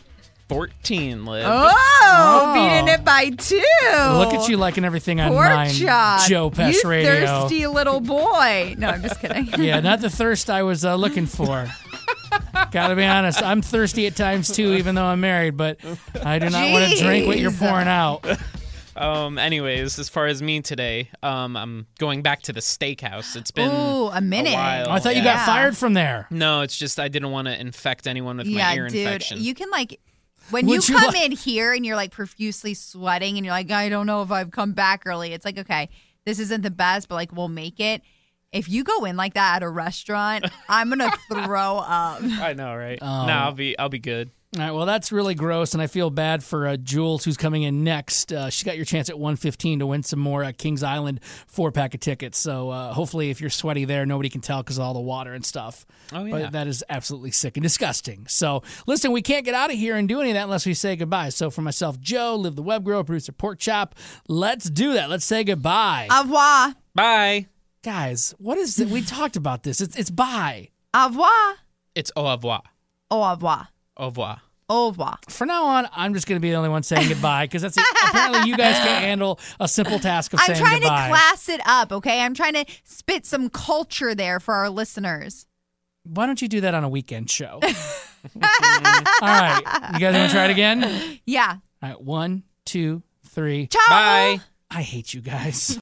14, Liv. Oh, beating it by 2. Look at you liking everything on Pork mine, chop. Joe Pesh You Radio. thirsty little boy. No, I'm just kidding. Yeah, not the thirst I was looking for. Gotta be honest, I'm thirsty at times too, even though I'm married, but I do not want to drink what you're pouring out. Anyways, as far as me today, I'm going back to the steakhouse. It's been a minute. A while. Oh, I thought you got fired from there. No, it's just I didn't want to infect anyone with my ear infection. You can like when you come in here and you're like profusely sweating and you're like, I don't know if I've come back early. It's like, okay, this isn't the best, but like we'll make it. If you go in like that at a restaurant, I'm gonna throw up. I know, right? No, I'll be good. All right, well, that's really gross, and I feel bad for Jules, who's coming in next. She got your chance at 1:15 to win some more Kings Island 4-pack of tickets. So hopefully if you're sweaty there, nobody can tell because of all the water and stuff. Oh, yeah. But that is absolutely sick and disgusting. So listen, we can't get out of here and do any of that unless we say goodbye. So for myself, Joe, Liv the Web Girl, producer Pork Chop, let's do that. Let's say goodbye. Au revoir. Bye. Guys, what is it? We talked about this. It's bye. Au revoir. It's au revoir. Au revoir. Au revoir. Au revoir. For now on, I'm just going to be the only one saying goodbye because that's apparently you guys can't handle a simple task of saying goodbye. I'm trying to class it up, okay? I'm trying to spit some culture there for our listeners. Why don't you do that on a weekend show? All right. You guys want to try it again? Yeah. All right. 1, 2, 3. Ciao. Bye. I hate you guys.